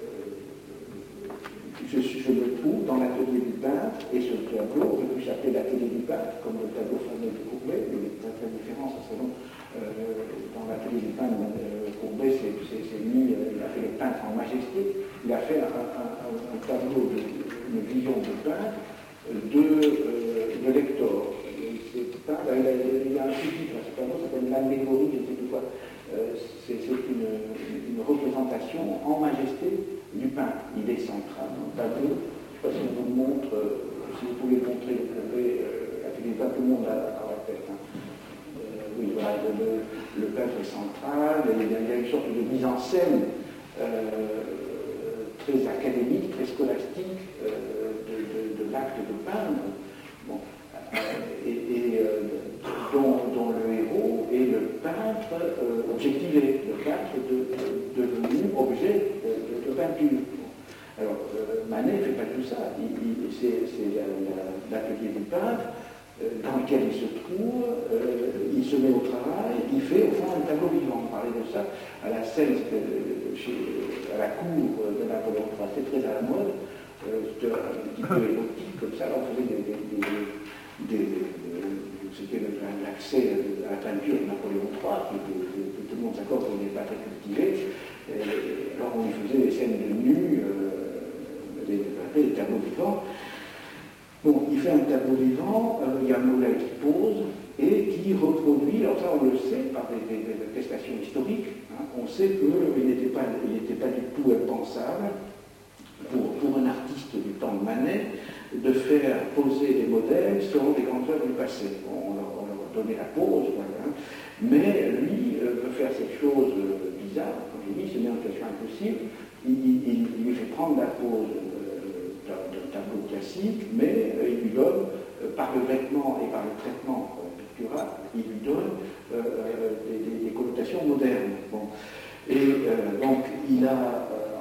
Je, je me trouve dans l'atelier du peintre, et ce tableau, je puis s'appeler l'atelier du peintre, comme le tableau fameux de Courbet, mais il y a très très différence, selon euh, dans l'atelier du peintre, euh, Courbet s'est mis, euh, il a fait le peintre en majesté, il a fait un, un, un tableau, de, une vision de peintre de, euh, de Lector. Pas, il, a, il a un sous-titre à ce tableau, ça s'appelle l'allégorie, je ne sais plus quoi. Euh, c'est une, une représentation en majesté du peintre. Il est central dans le tableau. Je ne sais pas si on vous montre, euh, si vous pouvez montrer le Courbet, euh, tout le monde a dans la tête. Hein. Euh, oui, voilà, le, le peintre est central, il y, a, il y a une sorte de mise en scène euh, très académique, très scolastique euh, de, de, de l'acte de peindre. Bon, euh, et, et euh, dont, dont le héros est le peintre euh, objectivé, le peintre de, de, devenu objet de, de, de peinture. Alors, euh, Manet ne fait pas tout ça. C'est l'atelier du peintre euh, dans lequel il se trouve, euh, il se met au travail, il fait au fond un tableau vivant. On parlait de ça à la scène, euh, chez, à la cour de Napoléon trois, c'était très à la mode, euh, c'était un petit peu érotique comme ça, là on faisait des... des, des, des, des c'était l'accès à la peinture de Napoléon trois, que, que, que tout le monde s'accorde qu'on n'est pas très cultivé. Et alors on y faisait des scènes de nus, euh, des, des tableaux vivants. Bon, il fait un tableau vivant, euh, il y a un modèle qui pose et qui reproduit, alors ça on le sait par des, des, des attestations historiques, hein, on sait qu'il n'était pas, pas du tout impensable pour, pour un artiste du temps de Manet de faire poser des modèles selon des grandes œuvres du passé. Bon, on, leur, on leur donnait la pose, voilà. Mais lui euh, veut faire cette chose euh, bizarre, comme je dis, c'est une orientation impossible, il, il, il lui fait prendre la pose euh, d'un tableau classique, mais euh, il lui donne, euh, par le vêtement et par le traitement euh, pictural, il lui donne euh, des, des, des connotations modernes. Bon. Et euh, donc il a... Euh,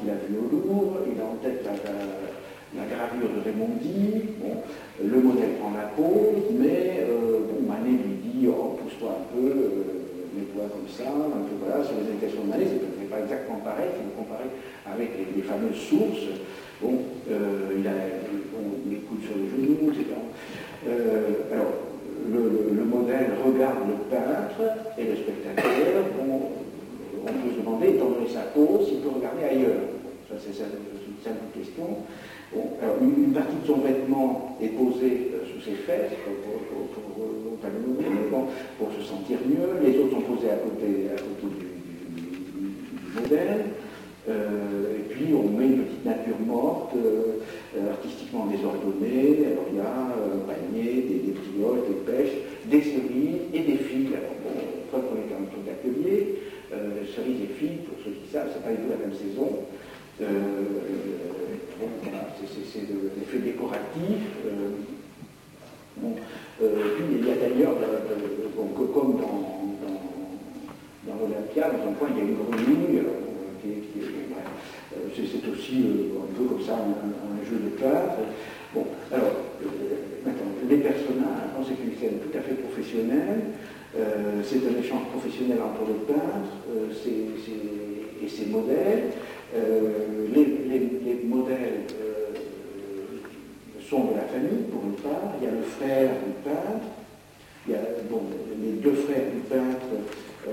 qu'il a vu au Louvre, il a en tête la, la, la gravure de Raimondi, bon, le modèle prend la pose, mais euh, bon, Manet lui dit oh, pousse-toi un peu, euh, mets-toi comme ça, un peu voilà, sur les indications de Manet, c'est pas exactement pareil, si vous comparez avec les, les fameuses sources, bon, euh, il a bon, les coudes sur le genou, et cetera. Euh, alors, le, le, le modèle regarde le peintre et le spectateur, bon, on peut se demander, étant donné sa pose, s'il peut regarder ailleurs. Ça, c'est une simple question. Bon, alors, une, une partie de son vêtement est posée euh, sous ses fesses pour, pour, pour, pour, pour, pour se sentir mieux. Les autres sont posés à côté, à côté du, du, du, du modèle. Euh, et puis on met une petite nature morte, euh, euh, artistiquement désordonnée. Alors il y a un euh, panier, des, des brioches, des pêches, des cerises et des filles. Alors bon, preuve qu'on est dans un truc d'atelier, euh, cerises et filles, pour ceux qui savent, c'est pas du tout la même saison. Euh, bon, voilà, c'est l'effet décoratif. Euh, bon, euh, puis il y a d'ailleurs, euh, bon, comme dans, dans, dans l'Olympia, dans un coin, il y a une grenouille, euh, qui est, qui est, bon, euh, c'est aussi euh, un peu comme ça un, un jeu de cartes. Bon, alors, euh, maintenant, les personnages, c'est une scène tout à fait professionnelle. Euh, c'est un échange professionnel entre le peintre euh, c'est, c'est, et ses modèles. Euh, les, les, les modèles euh, sont de la famille, pour une part. Il y a le frère du peintre, il y a bon, les deux frères du peintre, euh,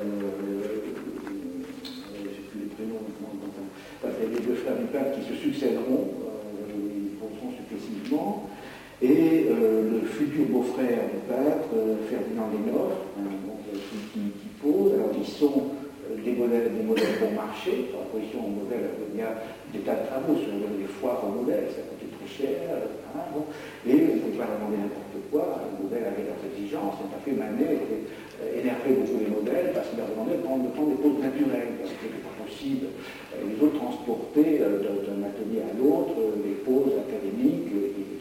je ne sais plus les prénoms, enfin, les deux frères du peintre qui se succéderont, euh, ils poseront successivement. Et euh, le futur beau-frère du peintre, euh, Ferdinand Lénore, hein, donc, qui, qui, qui pose. Alors ils sont euh, des modèles, des modèles bon marché, par opposition au modèle, il y a des tas de travaux sur les foires aux modèles, ça coûtait très cher, hein, bon. Et on ne peut pas leur demander n'importe quoi, le modèle avait leurs exigences, tout à fait Manet était euh, énervé beaucoup les modèles parce qu'il leur demandait de prendre, de prendre des poses naturelles, parce que c'était pas possible, euh, les autres transporter euh, d'un atelier à l'autre euh, les poses académiques euh, qui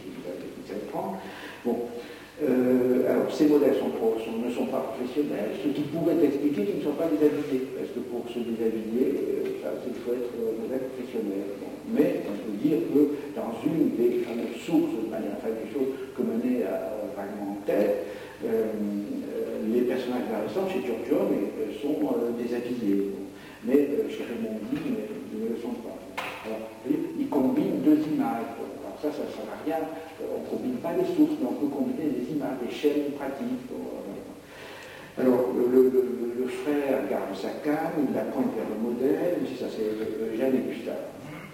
Bon, euh, alors ces modèles sont pro, sont, ne sont pas professionnels, ce qui pourrait expliquer qu'ils ne sont pas déshabillés, parce que pour se déshabiller, euh, ça, il faut être euh, modèle professionnel. Bon. Mais on peut dire que dans une des fameuses sources, de manière enfin, des choses que Manet a vaguement en tête, euh, les personnages intéressants chez Giorgione euh, sont euh, déshabillés. Bon. Mais euh, chez Raimondi, ils ne le sont pas. Alors, ils combinent deux images. Alors ça, ça ne sert à rien. On ne combine pas les sources, mais on peut combiner des images, des chaînes pratiques. Alors, le, le, le frère garde sa canne, il la pointe vers le modèle, mais ça c'est Eugène et Gustave.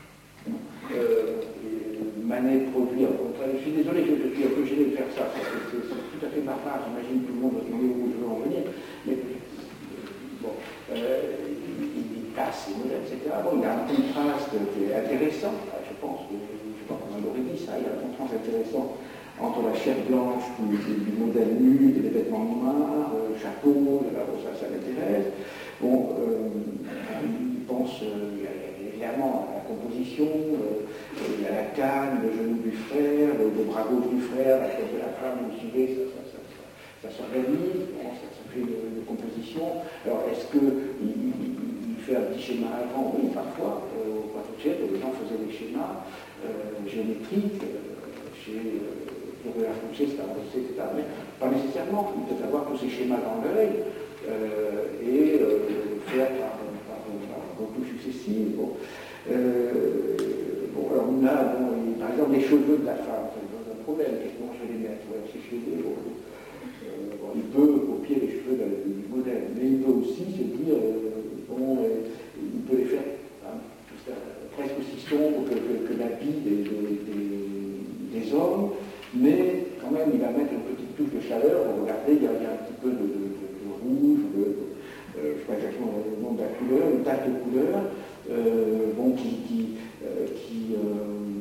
Euh, Manet produit, je suis désolé, je, je suis un peu gêné de faire ça, parce que c'est tout à fait barbare, j'imagine que tout le monde va se demander où je veux en venir, mais bon, euh, il, il passe les modèles, et cetera. Bon, il y a un contraste qui est intéressant, je pense que on aurait dit ça, il y a un contraste intéressant entre la chair blanche du, du modèle nu, des vêtements noirs, euh, chapeau, là, bon, ça, ça l'intéresse. Bon, euh, il pense euh, évidemment à la composition, euh, il y a la canne, le genou du frère, le, le bras gauche du frère, la tête de la femme, vous suivez, ça, ça, ça, ça, ça s'organise, bon, ça, ça fait une, une composition. Alors, est-ce qu'il il, il fait un petit schéma avant? Oui, parfois, euh, au Quattrocento, les gens faisaient des schémas Euh, géométrique, euh, chez Florent euh, Francesca, et cetera. Mais pas nécessairement. Il peut avoir tous ces schémas dans l'œil euh, et euh, le faire par, par, par beaucoup successifs. Bon. Euh, bon, alors on a, bon, par exemple, les cheveux de la femme, c'est un problème. Comment je vais les mettre? Ouais, ses cheveux. Bon, euh, bon, il peut copier les cheveux du, du modèle, mais il peut aussi se dire, euh, bon, euh, il peut les faire. Hein, presque aussi sombre que, que, que l'habit des, des, des, des hommes, mais quand même il va mettre une petite touche de chaleur. Vous regardez, il y a, il y a un petit peu de, de, de, de rouge, de, de, euh, je ne sais pas exactement le nom de la couleur, une tache de couleur, euh, bon, qui, qui, euh, qui euh,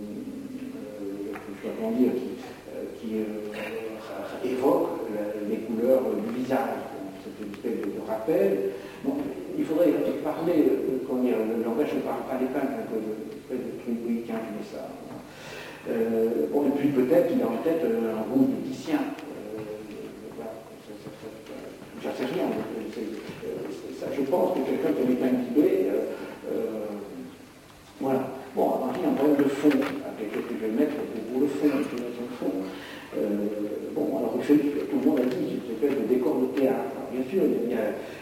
euh, je sais pas comment dire, qui, euh, qui euh, ça, ça évoque la, les couleurs du visage. Bon, c'est une espèce de, de rappel. Bon, il faudrait parler, euh, comment dire, le langage ne parle pas des peintres, un peu de, de truc, oui, tiens, je mets ça. Euh, bon, et puis peut-être qu'il a en tête euh, un rouge de Titien. Euh, voilà, j'en sais rien. C'est, euh, ça, je pense que quelqu'un qui est imbibé, euh, euh, voilà.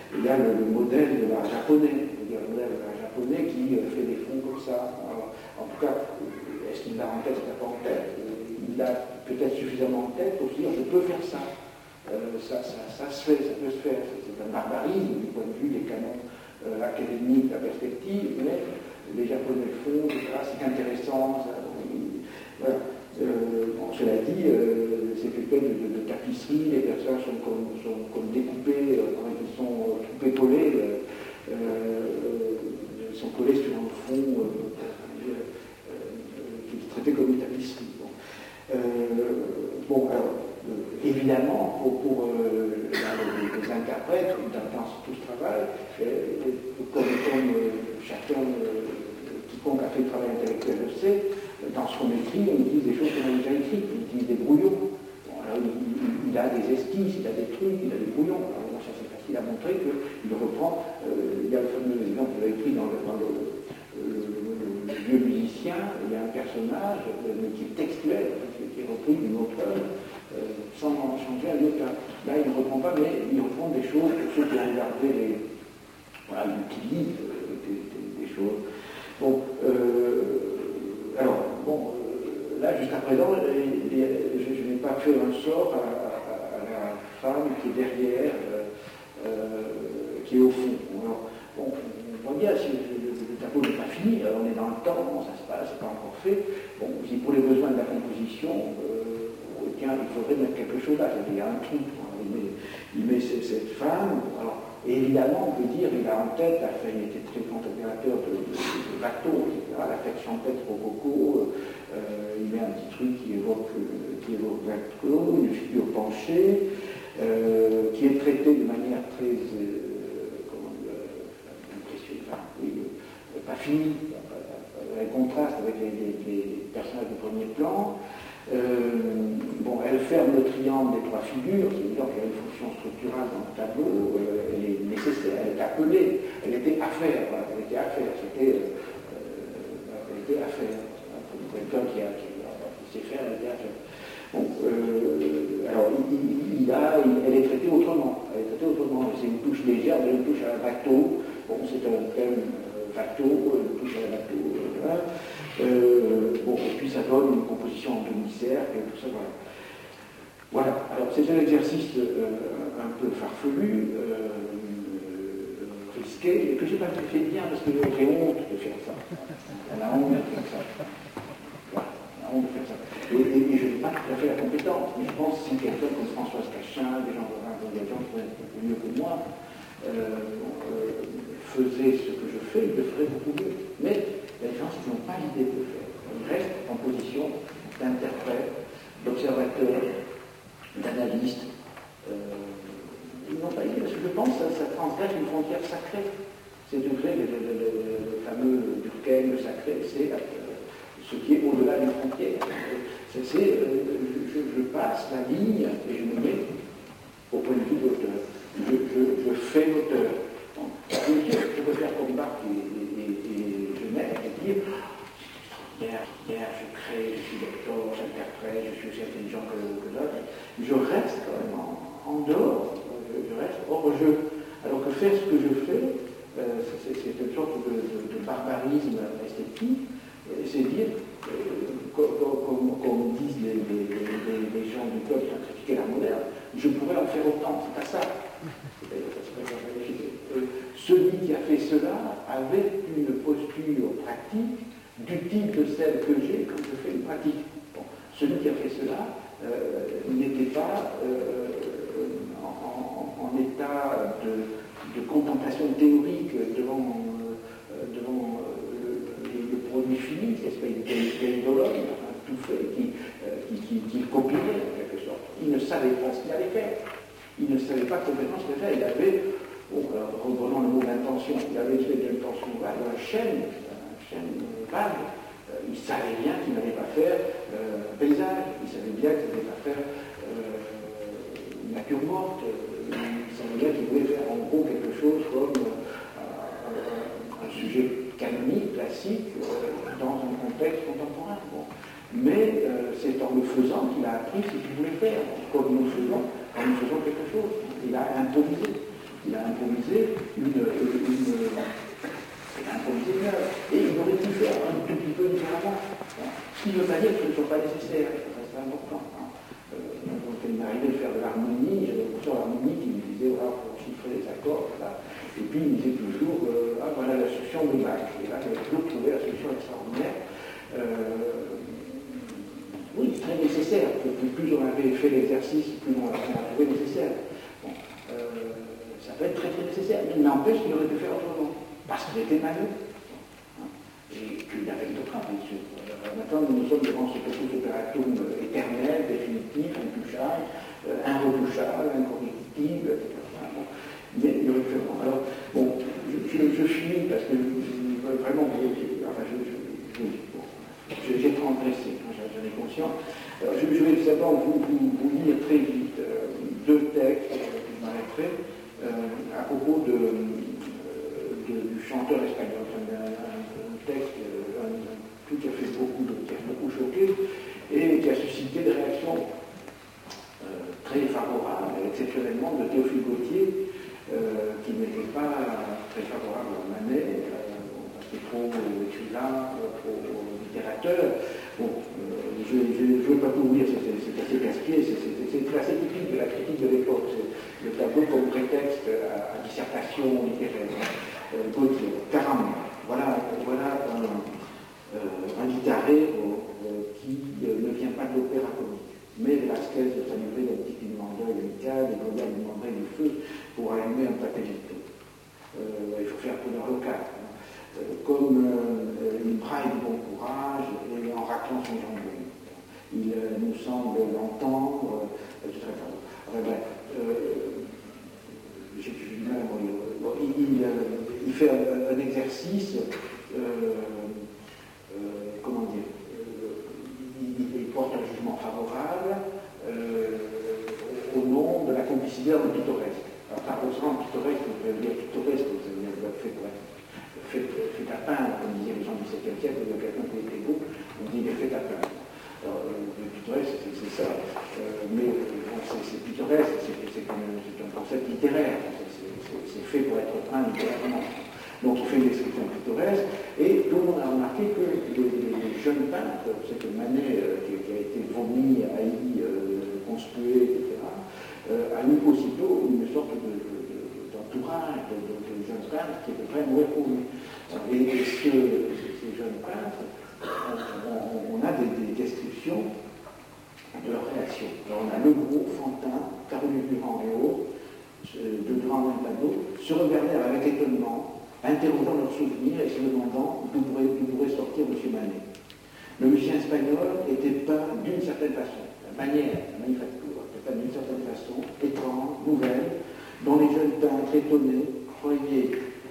il y a le, le modèle de l'art japonais, le modèle de l'art japonais qui fait des fonds comme ça. Alors, en tout cas, est-ce qu'il l'a en tête, il l'a pas en tête? Il l'a peut-être suffisamment en tête pour se dire je peux faire ça. Euh, ça, ça, ça se fait, ça peut se faire. C'est un barbarisme du point de vue des canons euh, académiques, la perspective, mais les Japonais le font, et cetera. C'est intéressant. Ça, voilà. Euh, bon, cela dit, euh, c'est quelqu'un de, de, de tapisserie, les personnages sont comme, sont comme découpés, euh, quand ils sont tout épaulés, euh, euh, ils sont collés sur un fond euh, euh, euh, qui est traité comme une tapisserie. Bon, euh, bon alors, euh, évidemment, pour, pour euh, les, les interprètes, dans, dans tout ce travail, euh, comme, comme euh, chacun, euh, quiconque a fait le travail intellectuel le sait, dans ce qu'on écrit, on utilise des choses qu'on a déjà écrites, on utilise des brouillons. Bon, alors, il, il, il a des esquisses, il a des trucs, il a des brouillons. Alors, bon, ça c'est facile à montrer qu'il reprend. Euh, il y a le fameux exemple que j'ai écrit dans le, dans le, le, le, le vieux musicien, il y a un personnage mais qui est textuel, qui est repris d'une autre œuvre, euh, sans en changer un autre. Là, il ne reprend pas, mais il reprend des choses, pour ceux qui ont regardé les. Voilà, il utilise euh, des, des, des choses. Bon, euh, alors, bon, euh, là, jusqu'à présent, les, les, je, je n'ai pas fait un sort à, à, à la femme qui est derrière, euh, euh, qui est au fond. Alors, bon, on voit bien, si le, le, le tableau n'est pas fini, alors on est dans le temps, comment ça se passe, c'est pas encore fait. Bon, si pour les besoins de la composition, euh, tiens, il faudrait mettre quelque chose là, il y a un truc, il met, il met cette, cette femme, alors, évidemment, on peut dire, il a en tête, enfin, il était très contemplateur de, de, de bateaux, et cetera, la fête champêtre rococo, euh, il met un petit truc qui évoque, euh, qui évoque Watteau, une figure penchée, euh, qui est traitée de manière très, euh, comment dire, impressionnante, enfin, oui, euh, pas finie, un contraste avec les, les, les personnages de premier plan. Euh, bon, elle ferme le triangle des trois figures, c'est évident qu'elle a une fonction structurale dans le tableau, euh, elle est nécessaire, elle est appelée, elle était à faire, voilà, elle était à faire, c'était, euh, elle était à faire, pour quelqu'un qui, a, qui, qui sait faire, elle était à faire. Bon, euh, alors, il, il a, il, elle est traitée autrement, elle est traitée autrement, c'est une touche légère, elle touche à un bateau, bon, c'est un thème euh, bateau, une touche à un bateau, euh, voilà. Euh, bon, et puis ça donne une composition en demi-cercle, tout ça, voilà. Voilà, alors c'est un exercice euh, un peu farfelu, euh, risqué, et que je n'ai pas fait bien parce que j'ai honte de faire ça. On a honte de faire ça. Voilà, on a honte de faire ça. Et, et, et je n'ai pas tout à fait la compétence, mais je pense que si quelqu'un comme Françoise Cachin, des gens, des gens qui connaissent beaucoup mieux que moi, euh, euh, faisait ce que je fais, il le ferait beaucoup mieux. Mais les gens qui n'ont pas l'idée de le faire. Ils restent en position d'interprète, d'observateur, d'analyste. Euh, ils n'ont pas l'idée, parce que je pense que ça, ça transgresse une frontière sacrée. C'est degré, le, le, le, le fameux Durkheim, le sacré, c'est euh, ce qui est au-delà d'une frontière. C'est, c'est euh, je, je passe la ligne et je me mets au point de vue de l'auteur. Je, je, je fais l'auteur. Donc, je peux faire comme Barthes et, et, et, et Genève et dire hier, hier, je crée, je suis lecteur, j'interprète, je suis aussi intelligent que, que l'autre. Je reste quand même en, en dehors, je, je reste hors jeu. Alors que faire ce que je fais, euh, c'est, c'est une sorte de, de, de barbarisme esthétique, et c'est dire, euh, comme, comme, comme disent les, les, les, les gens du club qui ont critiqué l'art moderne, je pourrais en faire autant, c'est pas ça. Euh, celui qui a fait cela avait une posture pratique du type de celle que j'ai quand je fais une pratique. Bon, celui qui a fait cela euh, n'était pas euh, en, en, en état de, de contemplation théorique devant, euh, devant euh, le, le produit fini, cette espèce d'indologue, tout fait, qui, euh, qui, qui, qui copiait en quelque sorte. Il ne savait pas ce qu'il allait faire. Il ne savait pas complètement ce qu'il allait faire. Il avait, bon, reprenons le mot d'intention, il avait fait une intention vague, un chêne, un chêne vague. Euh, il savait bien qu'il n'allait pas faire euh, un paysage, il savait bien qu'il n'allait pas faire euh, une nature morte, il savait bien qu'il voulait faire en gros quelque chose comme euh, un sujet canonique, classique, euh, dans un contexte contemporain. Bon. Mais euh, c'est en le faisant qu'il a appris ce qu'il voulait faire, comme nous faisons, quand nous faisons quelque chose. Il a improvisé. Il a improvisé une, une, une, il a improvisé une œuvre. Et il aurait pu faire un tout petit peu différemment. Ce qui ne veut pas dire que ce ne soit pas nécessaire, c'est important. Hein. Euh, donc il m'est arrivé de faire de l'harmonie, j'avais une professeur d'harmonie qui me disait, voilà, pour chiffrer les accords, voilà. Et puis il me disait toujours, euh, ah voilà la solution de Bach. Et là, j'avais toujours trouvé la solution extraordinaire. Euh, oui, très nécessaire. Plus, plus on avait fait l'exercice, plus on l'a trouvé nécessaire. Bon, euh, ça peut être très très nécessaire, mais il n'empêche qu'il aurait pu faire autrement. Parce qu'il était malheureux. Hein, et qu'il y avait d'autres, bien sûr. Euh, maintenant, nous sommes devant ce processus opératum éternel, définitif, intouchable, euh, irretouchable, incorruptible, et cetera. Bon, mais il aurait pu faire autrement. Alors, bon, je, je, je finis parce que je, vraiment, enfin, je, je, je, bon, j'ai transgressé, hein, j'en ai conscience. Alors, je, je vais simplement vous, vous, vous lire très vite euh, deux textes, euh, je m'arrêterai, euh, à propos de, euh, de, du chanteur espagnol. C'est un, un texte, un, un truc qui a fait beaucoup, de, qui a beaucoup choqué et qui a suscité des réactions euh, très favorables, exceptionnellement de Théophile Gautier, euh, qui n'était pas très favorable à Manet, euh, parce qu'il est trop écrivain, trop littérateur. Bon, euh, je ne veux pas tout vous dire, c'est assez casse-pied, c'est assez typique de la critique de l'époque. Le tableau comme prétexte à, à dissertation littéraire. Euh, Gautier, carrément. Voilà, voilà un, euh, un littéraire euh, qui euh, ne vient pas de l'opéra comique. Mais Velasquez de s'amuser d'un petit demanderait le Micade et Goya demanderait du feu pour allumer un papelito. Euh, il faut faire pour leur local. Hein. Euh, comme euh, il braille du bon courage et en raclant son jambon. Il euh, nous semble l'entendre, euh, et cetera. Enfin, bref, euh, j'ai du mal à mourir. Bon, il, il, euh, il fait un, un exercice, euh, euh, comment dire, Il, il porte un jugement favorable euh, au nom de la complicité dans le pittoresque. Alors, ça reprend pittoresque, on peut dire pittoresque, ça veut dire fait, fait, fait à peindre, comme disaient les gens du septième siècle, il y a quelqu'un qui était beau, on dit il est fait à peindre. Alors, le pittoresque, c'est ça, euh, mais bon, c'est pittoresque, c'est un concept littéraire, c'est fait pour être peint littérairement. Donc il fait une description pittoresque, et tout le monde a remarqué que les, les jeunes peintres, c'est que Manet, euh, qui, qui a été vomi, haï, euh, conspué, et cetera, euh, a eu aussitôt une sorte d'entourage de, de, de, de, de jeunes peintres qui étaient très mauvais pour lui. Et, et ce, ces jeunes peintres, on, on a des, des descriptions de leur réaction. Alors on a Le Gros, Fantin, Caroline Durand et autres, de Durand dans le tableau, se regardèrent avec étonnement, interrogeant leurs souvenirs et se demandant d'où pourrait, pourrait sortir M. Manet. Le musicien espagnol était peint d'une certaine façon. La manière, la manufacture était peinte d'une certaine façon, étrange, nouvelle, dont les jeunes peintres étonnés croyaient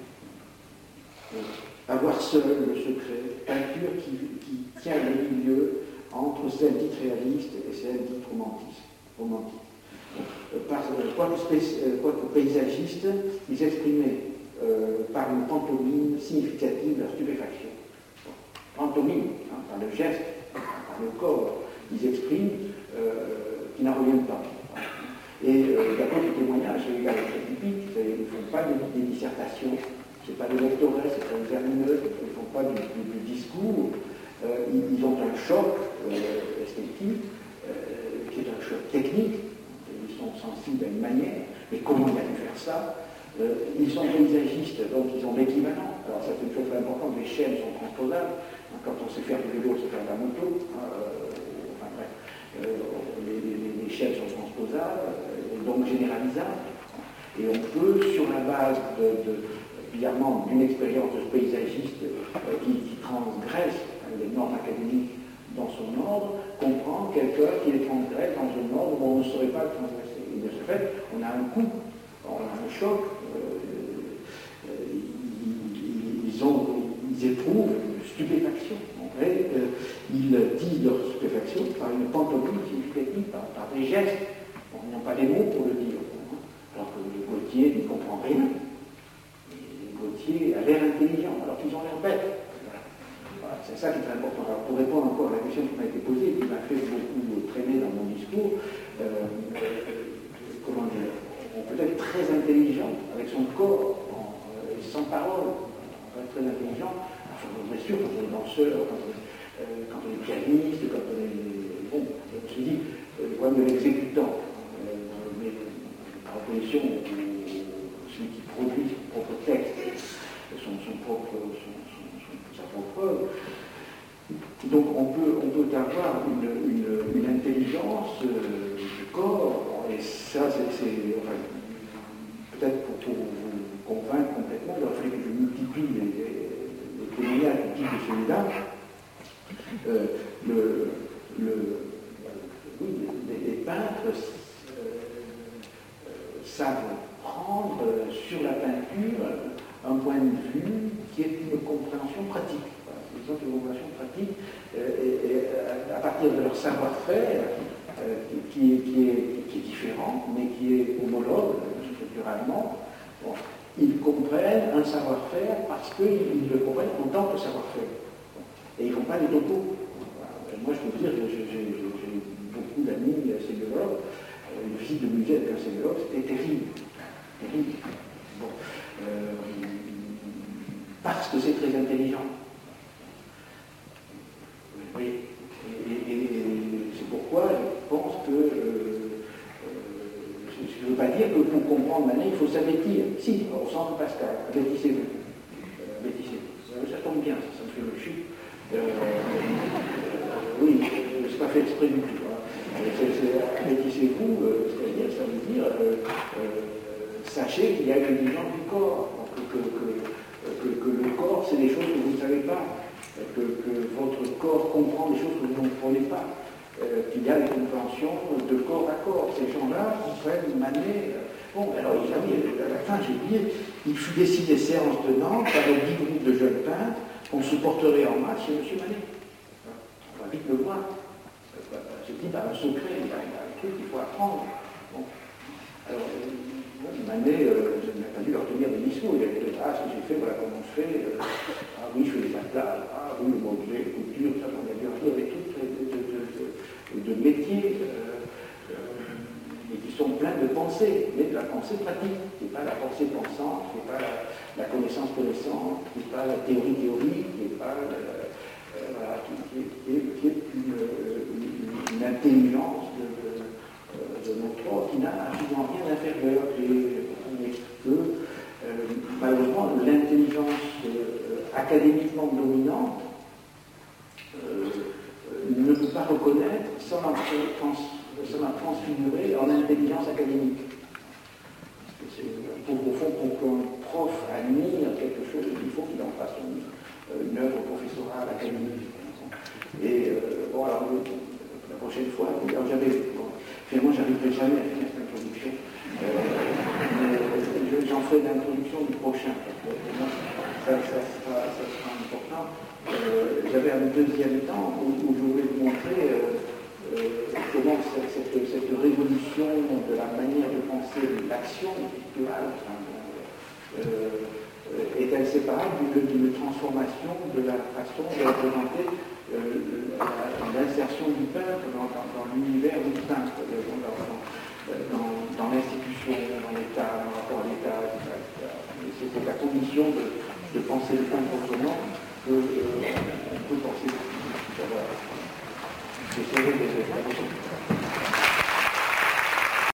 avoir seul le secret, peinture qui, qui tient le milieu entre celle dite réaliste et celle dite romantique. romantique. Par, quoique paysagistes, ils exprimaient Euh, par une pantomime significative de leur stupéfaction. Pantomime, hein, par le geste, par le corps, ils expriment euh, qu'ils n'en reviennent pas. Et euh, d'après les témoignages, c'est très typique, ils ne font pas de, des dissertations, ce n'est pas des lectorets, ce n'est pas des vermineuses, ils ne font pas du, du, du discours, euh, ils, ils ont un choc euh, esthétique, euh, qui est un choc technique, ils sont sensibles à une manière, mais comment il a pu faire ça? Euh, ils sont paysagistes, donc ils ont l'équivalent. Alors ça c'est une chose très importante, les chaînes sont transposables. Quand on sait faire du vélo, on sait faire de la moto. Euh, enfin bref, euh, les, les, les chaînes sont transposables, euh, donc généralisables. Et on peut, sur la base de, de, évidemment d'une expérience de paysagiste euh, qui, qui transgresse hein, les normes académiques dans son ordre, comprendre quelqu'un qui les transgresse dans un ordre où on ne saurait pas le transgresser. Et de ce fait, on a un coup. On a un choc, euh, ils, ils, ont, ils éprouvent une stupéfaction. Et, euh, ils disent leur stupéfaction par une pantomime significative, par, par des gestes. Bon, ils n'ont pas les mots pour le dire. Alors que le Gautier ne comprend rien. Et Gautier a l'air intelligent, alors qu'ils ont l'air bêtes. Voilà, c'est ça qui est très important. Alors, pour répondre encore à la question qui m'a été posée, et qui m'a fait beaucoup traîner dans mon discours, euh, euh, comment dire on peut être très intelligent avec son corps, en, euh, sans parole. On peut être très intelligent, enfin, bien sûr, quand on est danseur, quand on est, euh, quand on est pianiste, quand on est. Bon, je me dis, euh, le problème de l'exécutant, euh, mais par opposition, celui qui produit son propre texte, son, son propre, son, son, son, sa propre œuvre. Donc on peut, on peut avoir une, une, une intelligence euh, du corps, et ça c'est, enfin, peut-être pour, pour vous convaincre complètement, il aurait fallu que je multiplie les, les, les témoignages du type de celui-là. Euh, le, le, oui, les, les peintres euh, euh, savent prendre sur la peinture un point de vue qui est une compréhension pratique. Ils ont une compréhension pratique euh, et, et à partir de leur savoir-faire euh, qui, qui, est, qui est différent, mais qui est homologue structurellement. Bon, ils comprennent un savoir-faire parce qu'ils le comprennent en tant que savoir-faire. Et ils ne font pas des topos. Voilà. Moi, je peux vous dire que j'ai, j'ai, j'ai beaucoup d'amis sémiologues. Une visite de musée avec un sémiologue, c'était terrible. terrible. Bon. Euh, parce que c'est très intelligent. Oui, et, et, et c'est pourquoi je pense que euh, euh, je ne veux pas dire que pour comprendre Manet, il faut s'abêtir. Si, au centre Pascal, abêtissez-vous. Euh, abêtissez-vous. Ça tombe bien, ça, ça me fait le chute. Euh, euh, oui, je ne suis pas fait exprès du tout. Hein. Abêtissez-vous, euh, c'est-à-dire, ça veut dire, euh, euh, sachez qu'il y a une intelligence du corps, que, que, que, que, que le corps, c'est des choses que vous ne savez pas. Que, que votre corps comprend des choses que vous ne comprenez pas, euh, qu'il y a des compréhensions de corps à corps. Ces gens-là comprennent Manet. Bon, alors, vous savez, à la fin, j'ai oublié, il fut décidé séance de Nantes avec dix groupes de jeunes peintres qu'on se porterait en masse chez M. Manet. On va vite le voir. Ce type a un secret, il y a, il y a un truc qu'il faut apprendre. Bon. Alors, bon, Manet, euh, je n'ai pas dû leur tenir des discours. Il a dit, ah, ce que j'ai fait, voilà comment je fais. Euh, ah oui, je fais des atlas. Ah oui, le modelé, la couture, ça, on a dû dire avec tout de, de, de, de, de métiers euh, euh, et qui sont pleins de pensées, mais de la pensée pratique. Ce n'est pas la pensée pensante, ce n'est pas la, la connaissance connaissante, ce n'est pas la théorie théorique, ce n'est pas euh, euh, voilà, qui, qui, qui, est, qui est une, une, une intelligence de, de, de notre corps qui n'a absolument rien d'inférieur, et que euh, malheureusement l'intelligence euh, académiquement dominante euh, ne peut pas reconnaître sans la, trans, sans la transfigurer en intelligence académique. Pour, au fond, pour qu'un prof admire quelque chose, il faut qu'il en fasse une, une œuvre professorale académique. Et euh, bon, alors, la prochaine fois, alors, j'avais, bon, finalement, je n'arriverai jamais à finir cette introduction. Euh, j'en ferai l'introduction du prochain. Ça, ça, sera, ça sera important. Euh, j'avais un deuxième temps où, où je voulais vous montrer euh, euh, comment cette, cette, cette révolution de la manière de penser l'action picturale euh, est inséparable d'une, d'une transformation de la façon de représenter euh, l'insertion du peintre dans, dans, dans l'univers du peintre, dans, dans, dans, dans l'institution, dans l'État, dans le rapport à l'État, et cetera. C'est la condition de, de penser le peintre autrement que euh, on peut penser. J'essaierai de